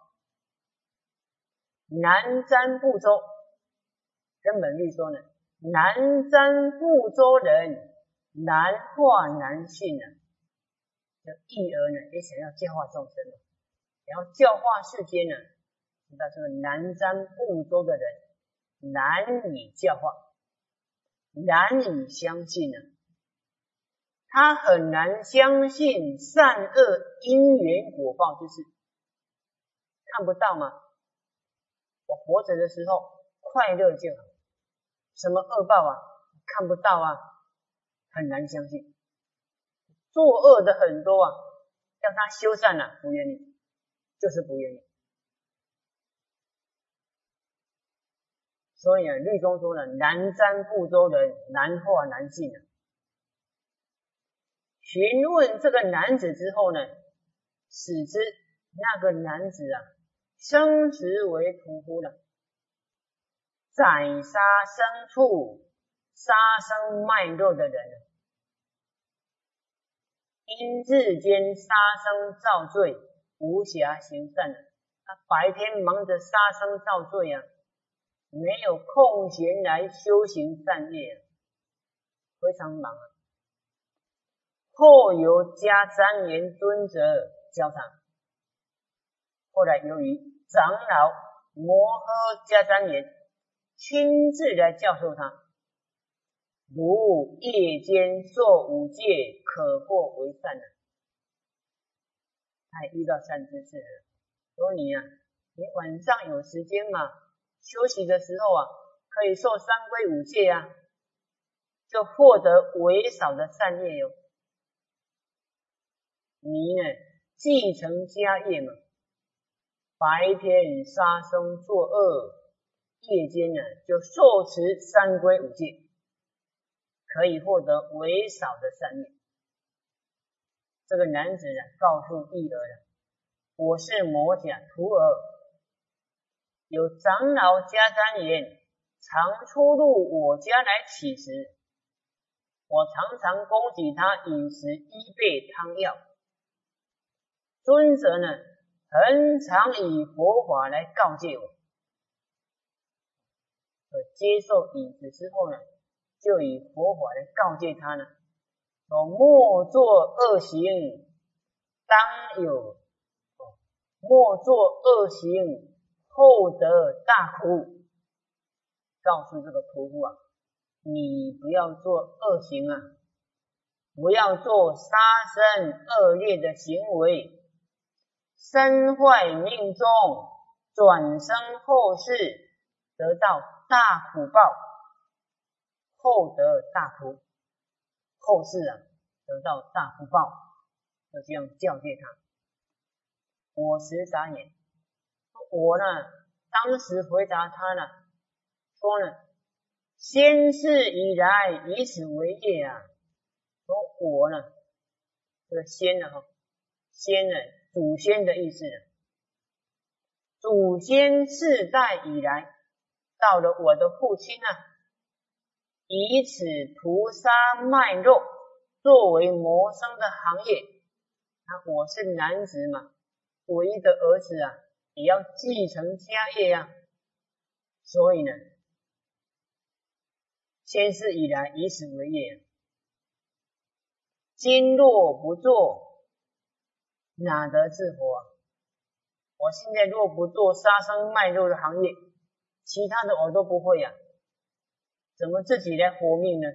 南瞻部洲，根本律说呢，南瞻部洲人难化难信啊，这意而呢也想要教化众生，想要教化世间呢，知道这个南瞻部洲的人难以教化，难以相信呢、啊，他很难相信善恶因缘果报之事，看不到吗？我活着的时候快乐就好，什么恶报啊看不到啊，很难相信。作恶的很多啊，叫他修善啊，不愿意，就是不愿意。所以啊，律中说了，南瞻部洲人难化难信啊。询问这个男子之后呢，使之那个男子啊，生殖为屠夫了，宰杀牲畜、杀生卖肉的人，因日间杀生造罪，无暇行善。他白天忙着杀生造罪啊，没有空闲来修行善业啊，非常忙啊。后由迦旃延尊者教他，后来由于长老摩诃迦旃延亲自来教授他，如夜间受五戒，可获为善的。他遇到善知识了，说你啊，你晚上有时间嘛，休息的时候啊，可以受三归五戒啊，就获得为少的善业哟、哦。你呢，继承家业嘛，白天杀生作恶，夜间呢就受持三归五戒，可以获得为少的善业。这个男子呢，告诉义儿了，我是摩甲徒儿，有长老迦旃延常出入我家来乞食，我常常供给他饮食衣被汤药。尊者呢，很常以佛法来告诫我，接受饮食之后呢，就以佛法来告诫他呢，说莫作恶行，当有莫作恶行，后得大苦。告诉这个屠夫啊，你不要做恶行啊，不要做杀生恶劣的行为，身坏命中，转生后世得到大苦报，后得大苦，后世啊得到大福报，就这样教诫他。我时傻眼，我呢当时回答他呢，说呢，先世以来以此为业啊，说我呢，这个先呢，先呢祖先的意思呢，祖先世代以来，到了我的父亲啊， 以此屠杀卖肉作为谋生的行业。那我是男子嘛，唯一的儿子啊，也要继承家业啊。所以呢，先世以来以此为业。今若不做，哪得自活啊？我现在若不做杀生卖肉的行业，其他的我都不会啊，怎么自己来活命呢？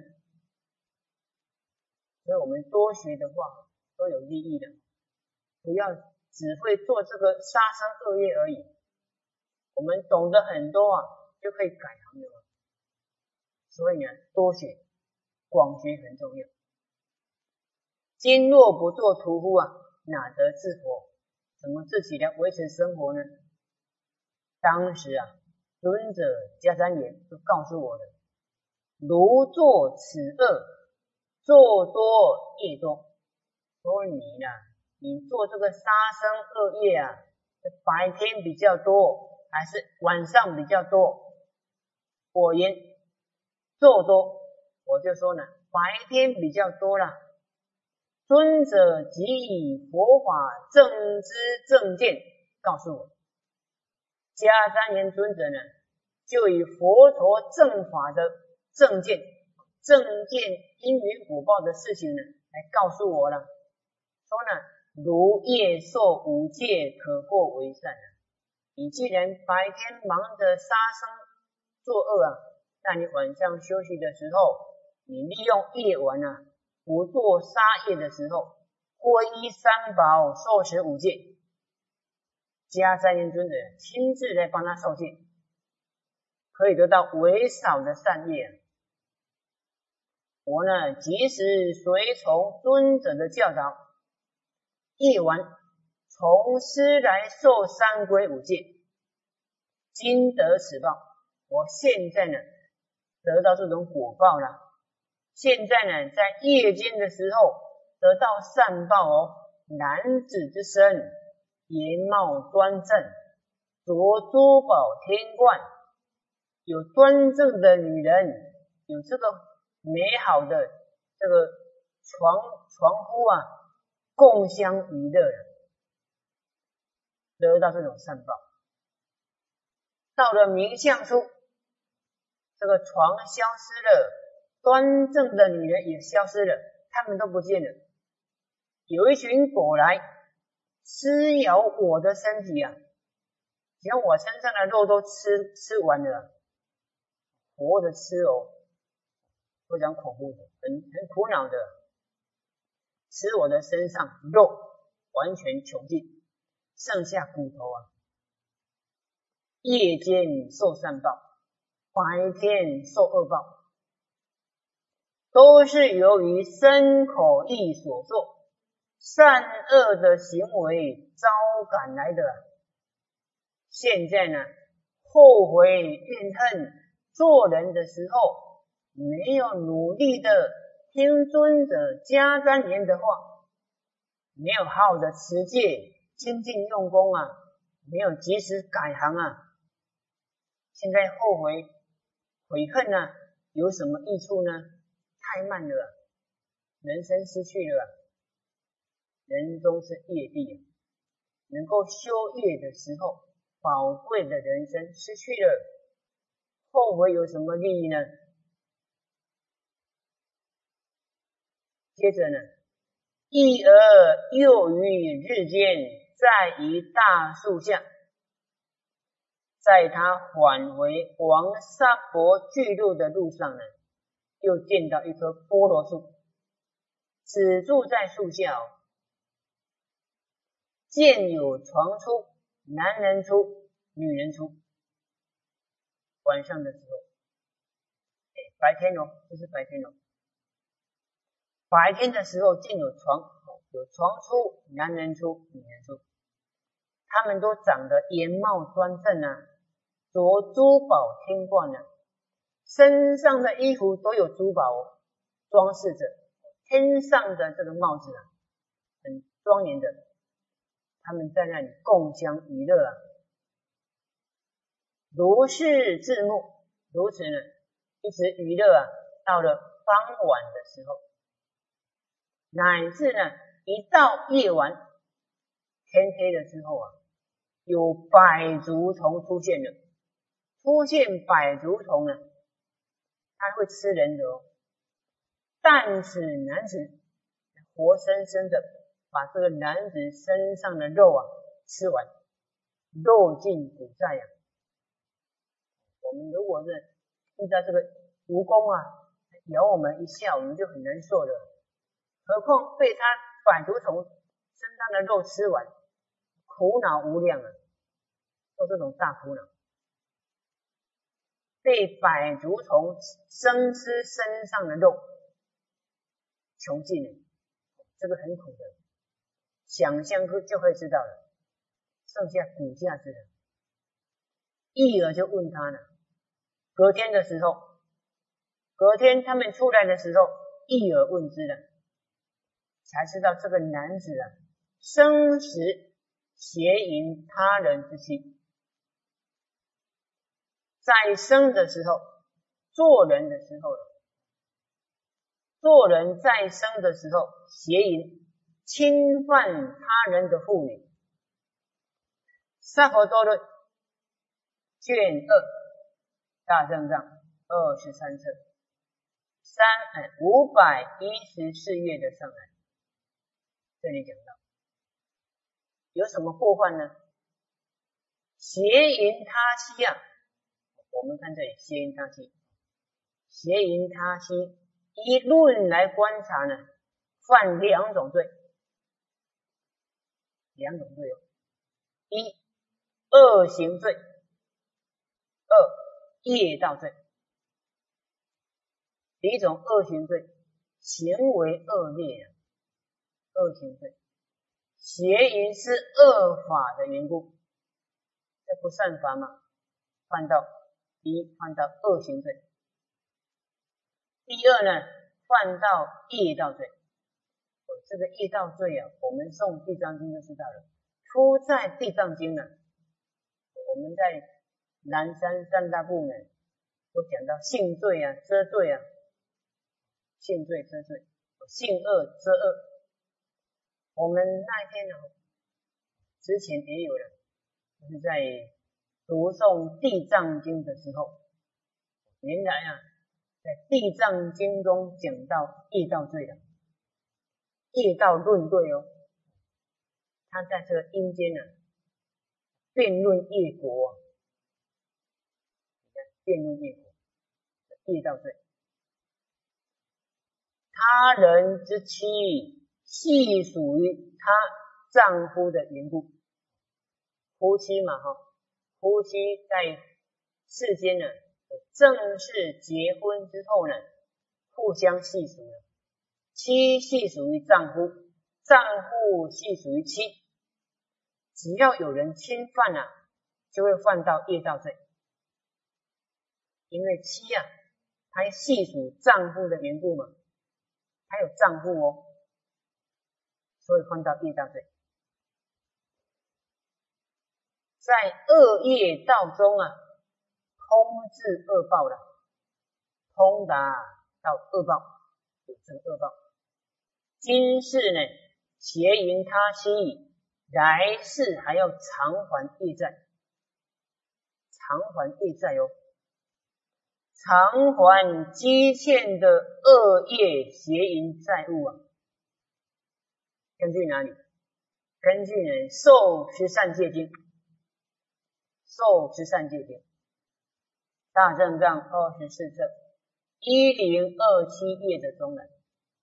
所以我们多学的话都有利益的，不要只会做这个杀生恶业而已。我们懂得很多啊，就可以改行的。所以呢，多学广学很重要。今若不做屠夫啊，哪得自活？怎么自己来维持生活呢？当时啊，尊者迦旃延就告诉我的：如做此恶，做多业多。说你呢，你做这个杀生恶业啊，白天比较多还是晚上比较多？果言做多，我就说呢，白天比较多啦。尊者即以佛法正知正见告诉我，迦旃延尊者呢，就以佛陀正法的正见、正见因缘果报的事情呢，来告诉我了。说呢，如夜受五戒，可过为善啊。你既然白天忙着杀生作恶啊，那你晚上休息的时候，你利用夜晚啊，不做杀业的时候，皈依三宝，受持五戒。迦旃延尊者亲自来帮他受戒，可以得到微少的善业啊。我呢，即时随从尊者的教导，夜晚从师来受三皈五戒。今得此报，我现在呢得到这种果报了。现在呢，在夜间的时候得到善报哦。男子之身，颜貌端正，着珠宝天冠，有端正的女人，有这个美好的这个床床夫啊，共相娱乐，得到这种善报。到了明相处，这个床消失了，端正的女人也消失了，他们都不见了。有一群狗来吃咬我的身体啊，将我身上的肉都吃吃完了，活的吃哦，非常恐怖的，很很苦恼的，吃我的身上肉完全穷尽，剩下骨头啊。夜间受善报，白天受恶报，都是由于身口意所作善恶的行为招感来的。现在呢，后悔怨恨，做人的时候没有努力的听尊者迦旃延的话，没有好好的持戒精进用功啊，没有及时改行啊，现在后悔悔恨啊，有什么益处呢？太慢了，人生失去了。人终是业地，能够修业的时候，宝贵的人生失去了，后悔有什么利益呢？接着呢，一而又于日间，在一大树下，在他返回王萨婆巨鹿的路上呢，又见到一棵菠萝树，止住在树下哦。见有床出，男人出，女人出。晚上的时候，哎，白天哦，这是白天哦。白天的时候见有床，有床出，男人出，女人出。他们都长得颜貌端正啊，着珠宝天冠啊，身上的衣服都有珠宝哦，装饰着。天上的这个帽子啊，很庄严的。他们在那里共相娱乐啊，如是自目，如此呢，一直娱乐啊， 到了傍晚的时候，乃至呢一到夜晚天黑了之后啊，有百足虫出现了。出现百足虫呢，它会吃人的哦。但是男子活生生的把这个男子身上的肉啊吃完，肉尽骨在啊。我们如果是遇到这个蜈蚣啊咬我们一下，我们就很难受了，何况被它百足虫身上的肉吃完，苦恼无量啊，都这种大苦恼。被百足虫生吃身上的肉，穷尽了，这个很苦的，想象就会知道了。剩下骨架之人，一儿就问他了。隔天的时候，隔天他们出来的时候，一儿问之了，才知道这个男子啊，生时邪淫他人之妻。在生的时候，做人的时候，做人在生的时候，邪淫侵犯他人的妇女。萨婆多论卷二大正藏二十三册三哎五百一十四页的上来，这里讲到有什么过患呢？邪淫他妻啊。我们看这里邪淫他妻，邪淫他妻一论来观察呢，犯两种罪，两种罪哦。一恶行罪，二业道罪。第一种恶行罪，行为恶劣啊，恶行罪，邪淫是恶法的缘故，这不善法吗？犯到第一，犯到恶行罪；第二呢，犯到业道罪。哦、这个业道罪啊，我们诵地藏经就知道了。出在地藏经呢，我们在南山三大部呢，都讲到性罪啊、遮罪啊，性罪遮罪，性恶遮恶。我们那一天呢，之前也有了，就是在读诵地藏经的时候，原来啊，在地藏经中讲到业道罪的，业道论对哦，他在这个阴间呢，辩论业果，辩论业果，业道罪。他人之妻系属于他丈夫的缘故，夫妻嘛哈。夫妻在世间呢，正式结婚之后呢，互相系属了。妻系属于丈夫，丈夫系属于妻。只要有人侵犯啊，就会犯到业道罪。因为妻啊，她系属丈夫的缘故嘛，还有丈夫哦，所以犯到业道罪。在恶业道中啊，通至恶报了，通达到恶报，有这个恶报。今世呢，邪淫他妻，来世还要偿还业债，偿还业债哦，偿还积欠的恶业邪淫债务啊。根据哪里？根据呢《受持善戒经》。受持善戒经大正藏二十四册一零二七页的中人，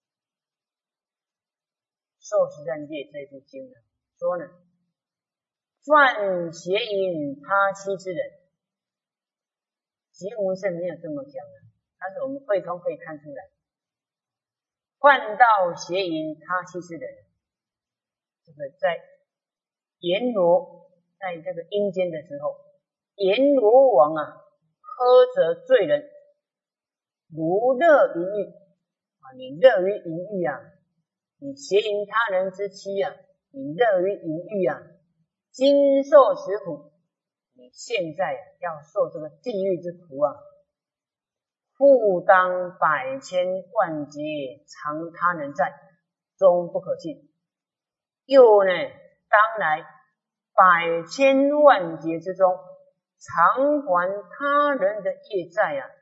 受持善戒这部经呢说呢，犯邪淫他妻之人，经文是没有这么讲的，但是我们会通可以看出来，犯到邪淫他妻之人，这个在阎罗在这个阴间的时候，阎罗王啊，呵责罪人，如乐淫欲啊，你乐于淫欲啊，你邪淫他人之妻啊，你乐于淫欲啊，今受此苦，你现在啊要受这个地狱之苦啊。夫复当百千万劫常他人在，终不可尽。又呢，当来百千万劫之中，偿还他人的业债啊。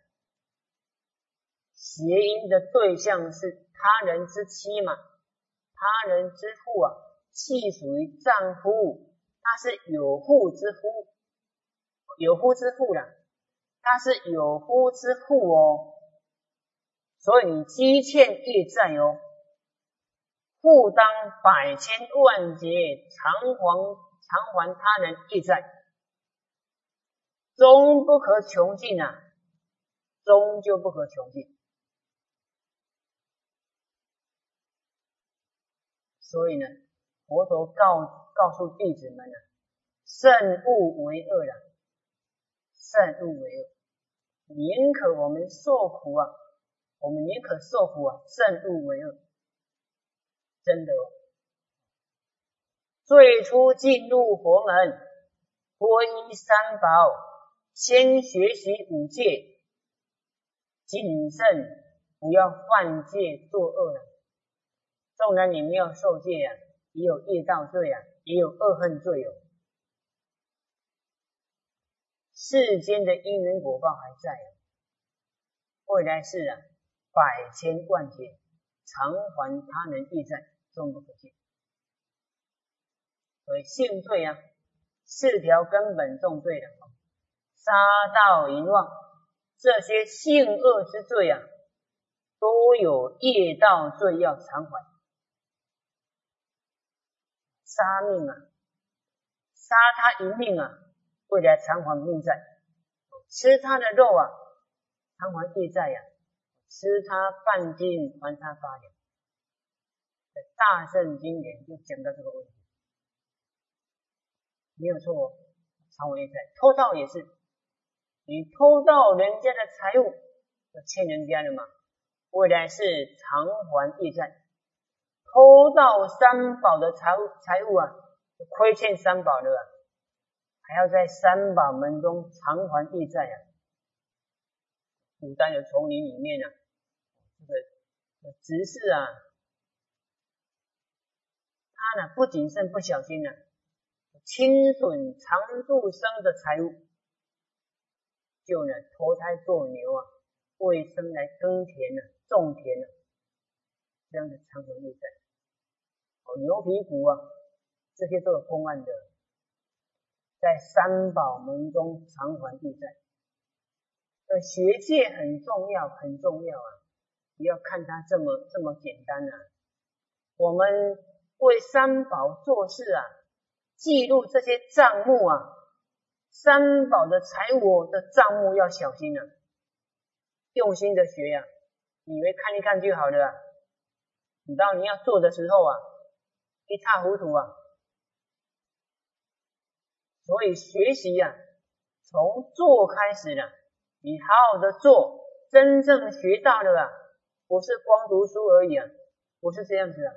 谐音的对象是他人之妻嘛，他人之妇啊，系属于丈夫，他是有妇之夫，有夫之妇啦，他是有夫之妇哦，所以你积欠业债哦，复当百千万劫偿还偿还他人业债，终不可穷尽啊，终究不可穷尽。所以呢，佛陀告告诉弟子们呢，慎勿为恶啦，慎勿为恶，宁可我们受苦啊，我们宁可受苦啊，慎勿为恶。真的哦，最初进入佛门，皈依三宝，先学习五戒，谨慎，不要犯戒作恶了。纵然你没有受戒啊，也有业道罪啊，也有恶恨罪哦。世间的因缘果报还在啊，未来世啊，百千万劫偿还他人业债，终不可尽。所以性罪啊，四条根本重罪的，杀盗淫妄这些性恶之罪啊，都有业道罪要偿还。杀命啊，杀他一命啊，为了偿还命债；吃他的肉啊，偿还业债呀、啊；吃他半斤，还他八两。大圣经典就讲到这个问题，没有错哦，偿还业债。偷盗也是，你偷盗人家的财物，就欠人家的嘛，未来是偿还业债。偷盗三宝的财物财物啊，亏欠三宝的啊，还要在三宝门中偿还业债啊。古代的丛林里面啊，这个执事啊，他呢不谨慎不小心呢、啊，侵损常住生的财物，就呢投胎做牛啊，为生来耕田啊，种田啊，这样的偿还业债。牛皮骨啊，这些都有公案的，在三宝门中偿还业债。所以学戒很重要，很重要啊！不要看它这么这么简单啊。我们为三宝做事啊，记录这些账目啊，三宝的财物的账目要小心啊，用心的学啊，你以为看一看就好了啊？等到你要做的时候啊，一塌糊涂啊！所以学习啊，从做开始了，你好好的做，真正学到了啊，不是光读书而已啊，不是这样子啊。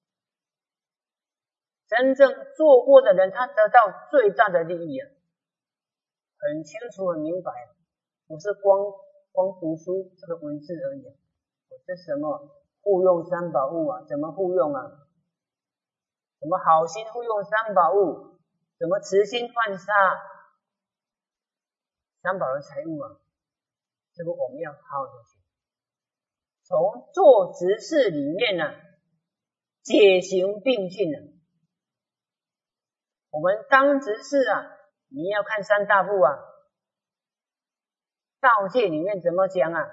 真正做过的人，他得到最大的利益啊，很清楚很明白啊，不是光光读书这个文字而已啊。这什么护用三宝物啊？怎么护用啊？怎么好心护用三宝物？怎么慈心犯杀三宝的财物啊？这个我们要好好的学，从做执事里面呢、啊，解行并进啊。我们当执事啊，你要看三大部啊，道戒里面怎么讲啊？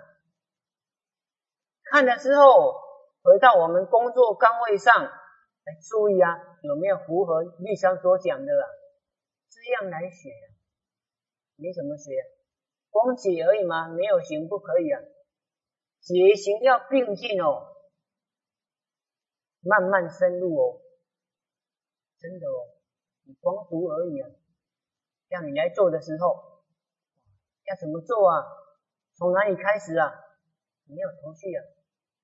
看了之后，回到我们工作岗位上来注意啊，有没有符合律上所讲的啊？这样来学啊，你怎么学啊？光解而已吗？没有行不可以啊，解行要并进哦，慢慢深入哦，真的哦，你光读而已啊，让你来做的时候，要怎么做啊？从哪里开始啊？没有头绪啊。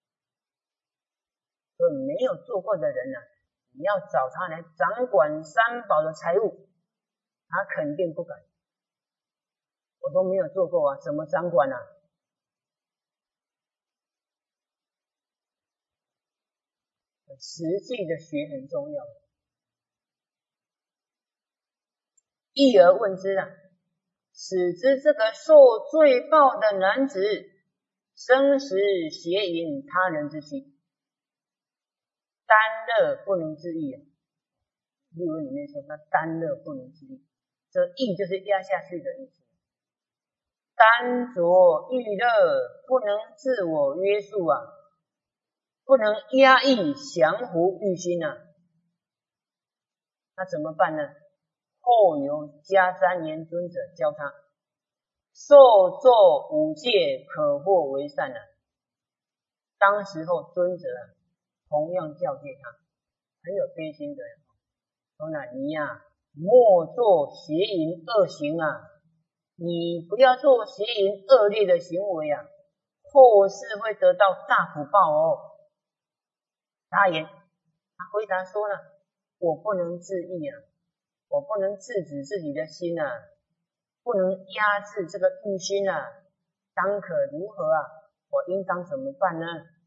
所以没有做过的人呢、啊，你要找他来掌管三宝的财物，他肯定不敢。我都没有做过啊，怎么掌管啊？ 实际的学很重要。一而问之啊，使之这个受罪报的男子，生时邪淫他人之妻，单乐不能自抑啊。例文里面说他单乐不能自抑，这抑就是压下去的意思。单着欲乐，不能自我约束啊，不能压抑降服欲心啊，那怎么办呢？后由迦旃延尊者教他，受作五戒，可获为善啊。当时候尊者啊，同样教诫他，很有悲心的人，说呢，你呀、啊，莫做邪淫恶行啊，你不要做邪淫恶劣的行为啊，后世会得到大福报哦。答言，他回答说了，我不能自抑啊，我不能制止自己的心啊，不能压制这个欲心啊，当可如何啊？我应当怎么办呢？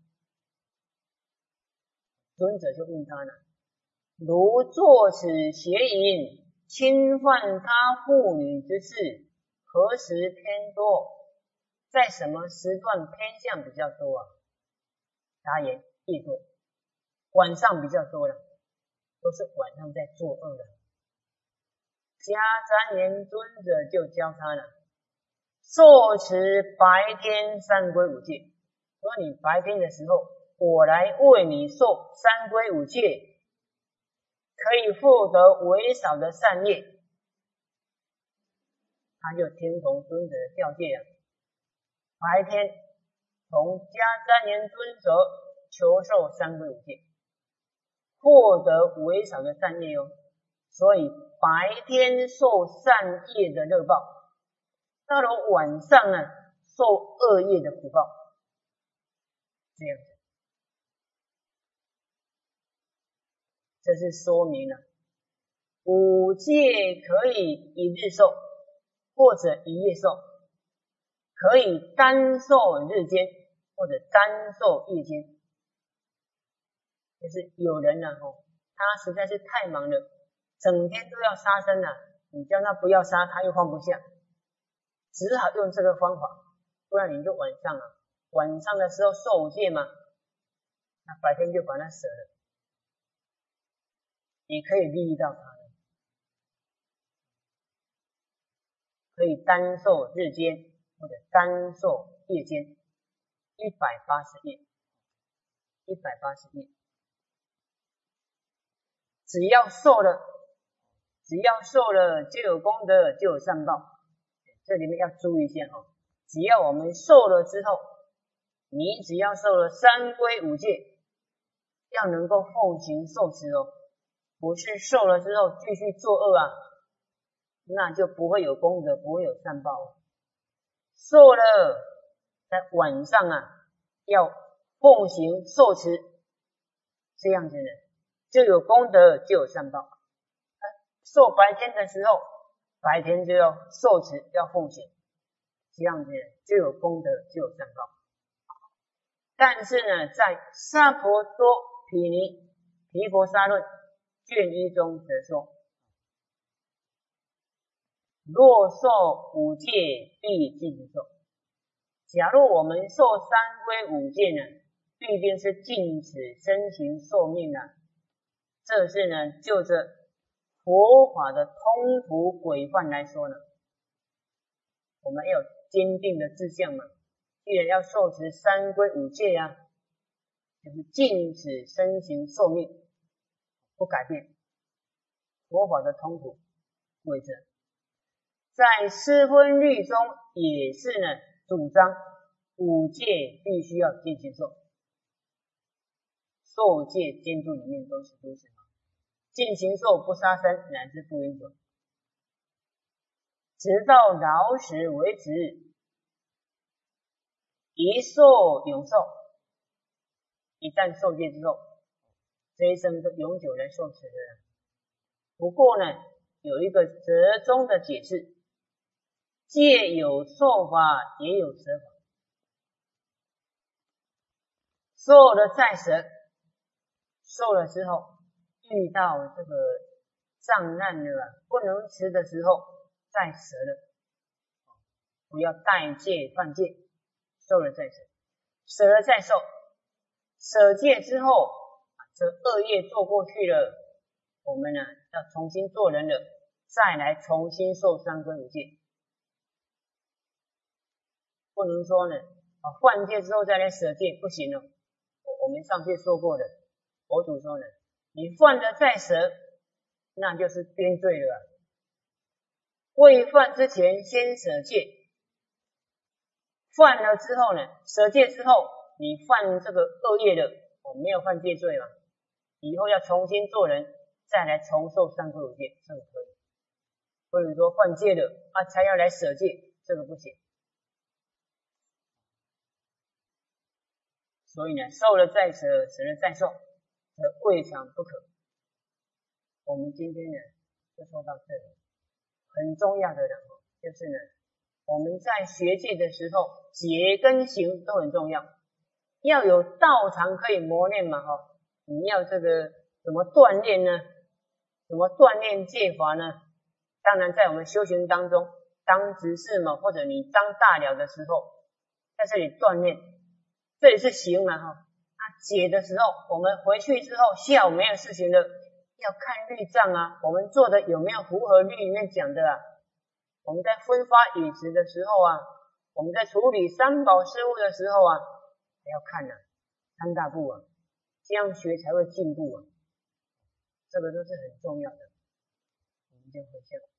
尊者就问他了，如作此邪淫，侵犯他妇女之事，何时偏多？在什么时段偏向比较多啊？答言，夜多，晚上比较多了，都是晚上在作恶的。迦旃延尊者就教他了，受持白天三归五戒，说你白天的时候，我来为你受三归五戒，可以获得微少的善业。他就听从尊者的教诫啊，白天从迦旃延尊者求受三归五戒，获得微少的善业哦。所以白天受善业的乐报，到了晚上呢，受恶业的苦报，这样子。这是说明了五戒可以一日受，或者一夜受，可以单受日间，或者单受夜间。就是有人呢、啊，他实在是太忙了，整天都要杀生啊，你叫他不要杀，他又放不下，只好用这个方法，不然你就晚上啊，晚上的时候受五戒嘛，那白天就把它舍了，也可以利益到他的，可以单受日间或者单受夜间，一百八十夜，一百八十夜，只要受了，只要受了就有功德，就有善报。这里面要注意一下哦，只要我们受了之后，你只要受了三归五戒，要能够奉行受持哦，不是受了之后继续作恶啊，那就不会有功德，不会有善报哦。受了，在晚上啊，要奉行受持，这样子呢，就有功德，就有善报。受白天的时候，白天就要受持，要奉行，这样子就有功德，就有善报。但是呢，在萨婆多毗尼毗婆沙论卷一中则说，若受五戒，必尽其受。假如我们受三归五戒呢，必定是尽此身形寿命啊。这是呢，就着佛法的通途规范来说呢，我们要有坚定的志向嘛。既然要受持三归五戒啊，就是尽此身形寿命，不改变佛法的通途规则。在失婚律中也是呢，主张五戒必须要尽其受，受戒监督里面都是如此。尽行受，不杀生，乃至不饮酒，直到老死为止，一受永受。一旦受戒之后，这一生都永久来受持的人。不过呢，有一个折中的解释，戒有受法，也有舍法。受了再舍， 受了之后，遇到这个障难了不能持的时候，再舍了，不要带戒犯戒，受了再舍，舍了再受，舍戒之后，这恶业做过去了，我们呢要重新做人了，再来重新受三归五戒，不能说呢啊犯戒之后再来舍戒不行了。我们上次说过的，佛祖说呢，你犯了再舍，那就是编罪了。未犯之前先舍戒，犯了之后呢，舍戒之后，你犯这个恶业的，我没有犯戒罪嘛，以后要重新做人，再来重受三归五戒，这个可以。不能说犯戒的啊才要来舍戒，这个不行。所以呢，受了再舍，舍了再受，这未尝不可。我们今天呢，就说到这里。很重要的呢，就是呢，我们在学戒的时候，戒跟行都很重要。要有道场可以磨练嘛，哈，你要这个怎么锻炼呢？怎么锻炼戒法呢？当然，在我们修行当中，当执事嘛，或者你当大了的时候，在这里锻炼。这也是行嘛哈，那解的时候，我们回去之后下午没有事情了，要看律藏啊，我们做的有没有符合律里面讲的啊？我们在分发饮食的时候啊，我们在处理三宝事务的时候啊，还要看啊三大部啊，这样学才会进步啊，这个都是很重要的。我们就回向。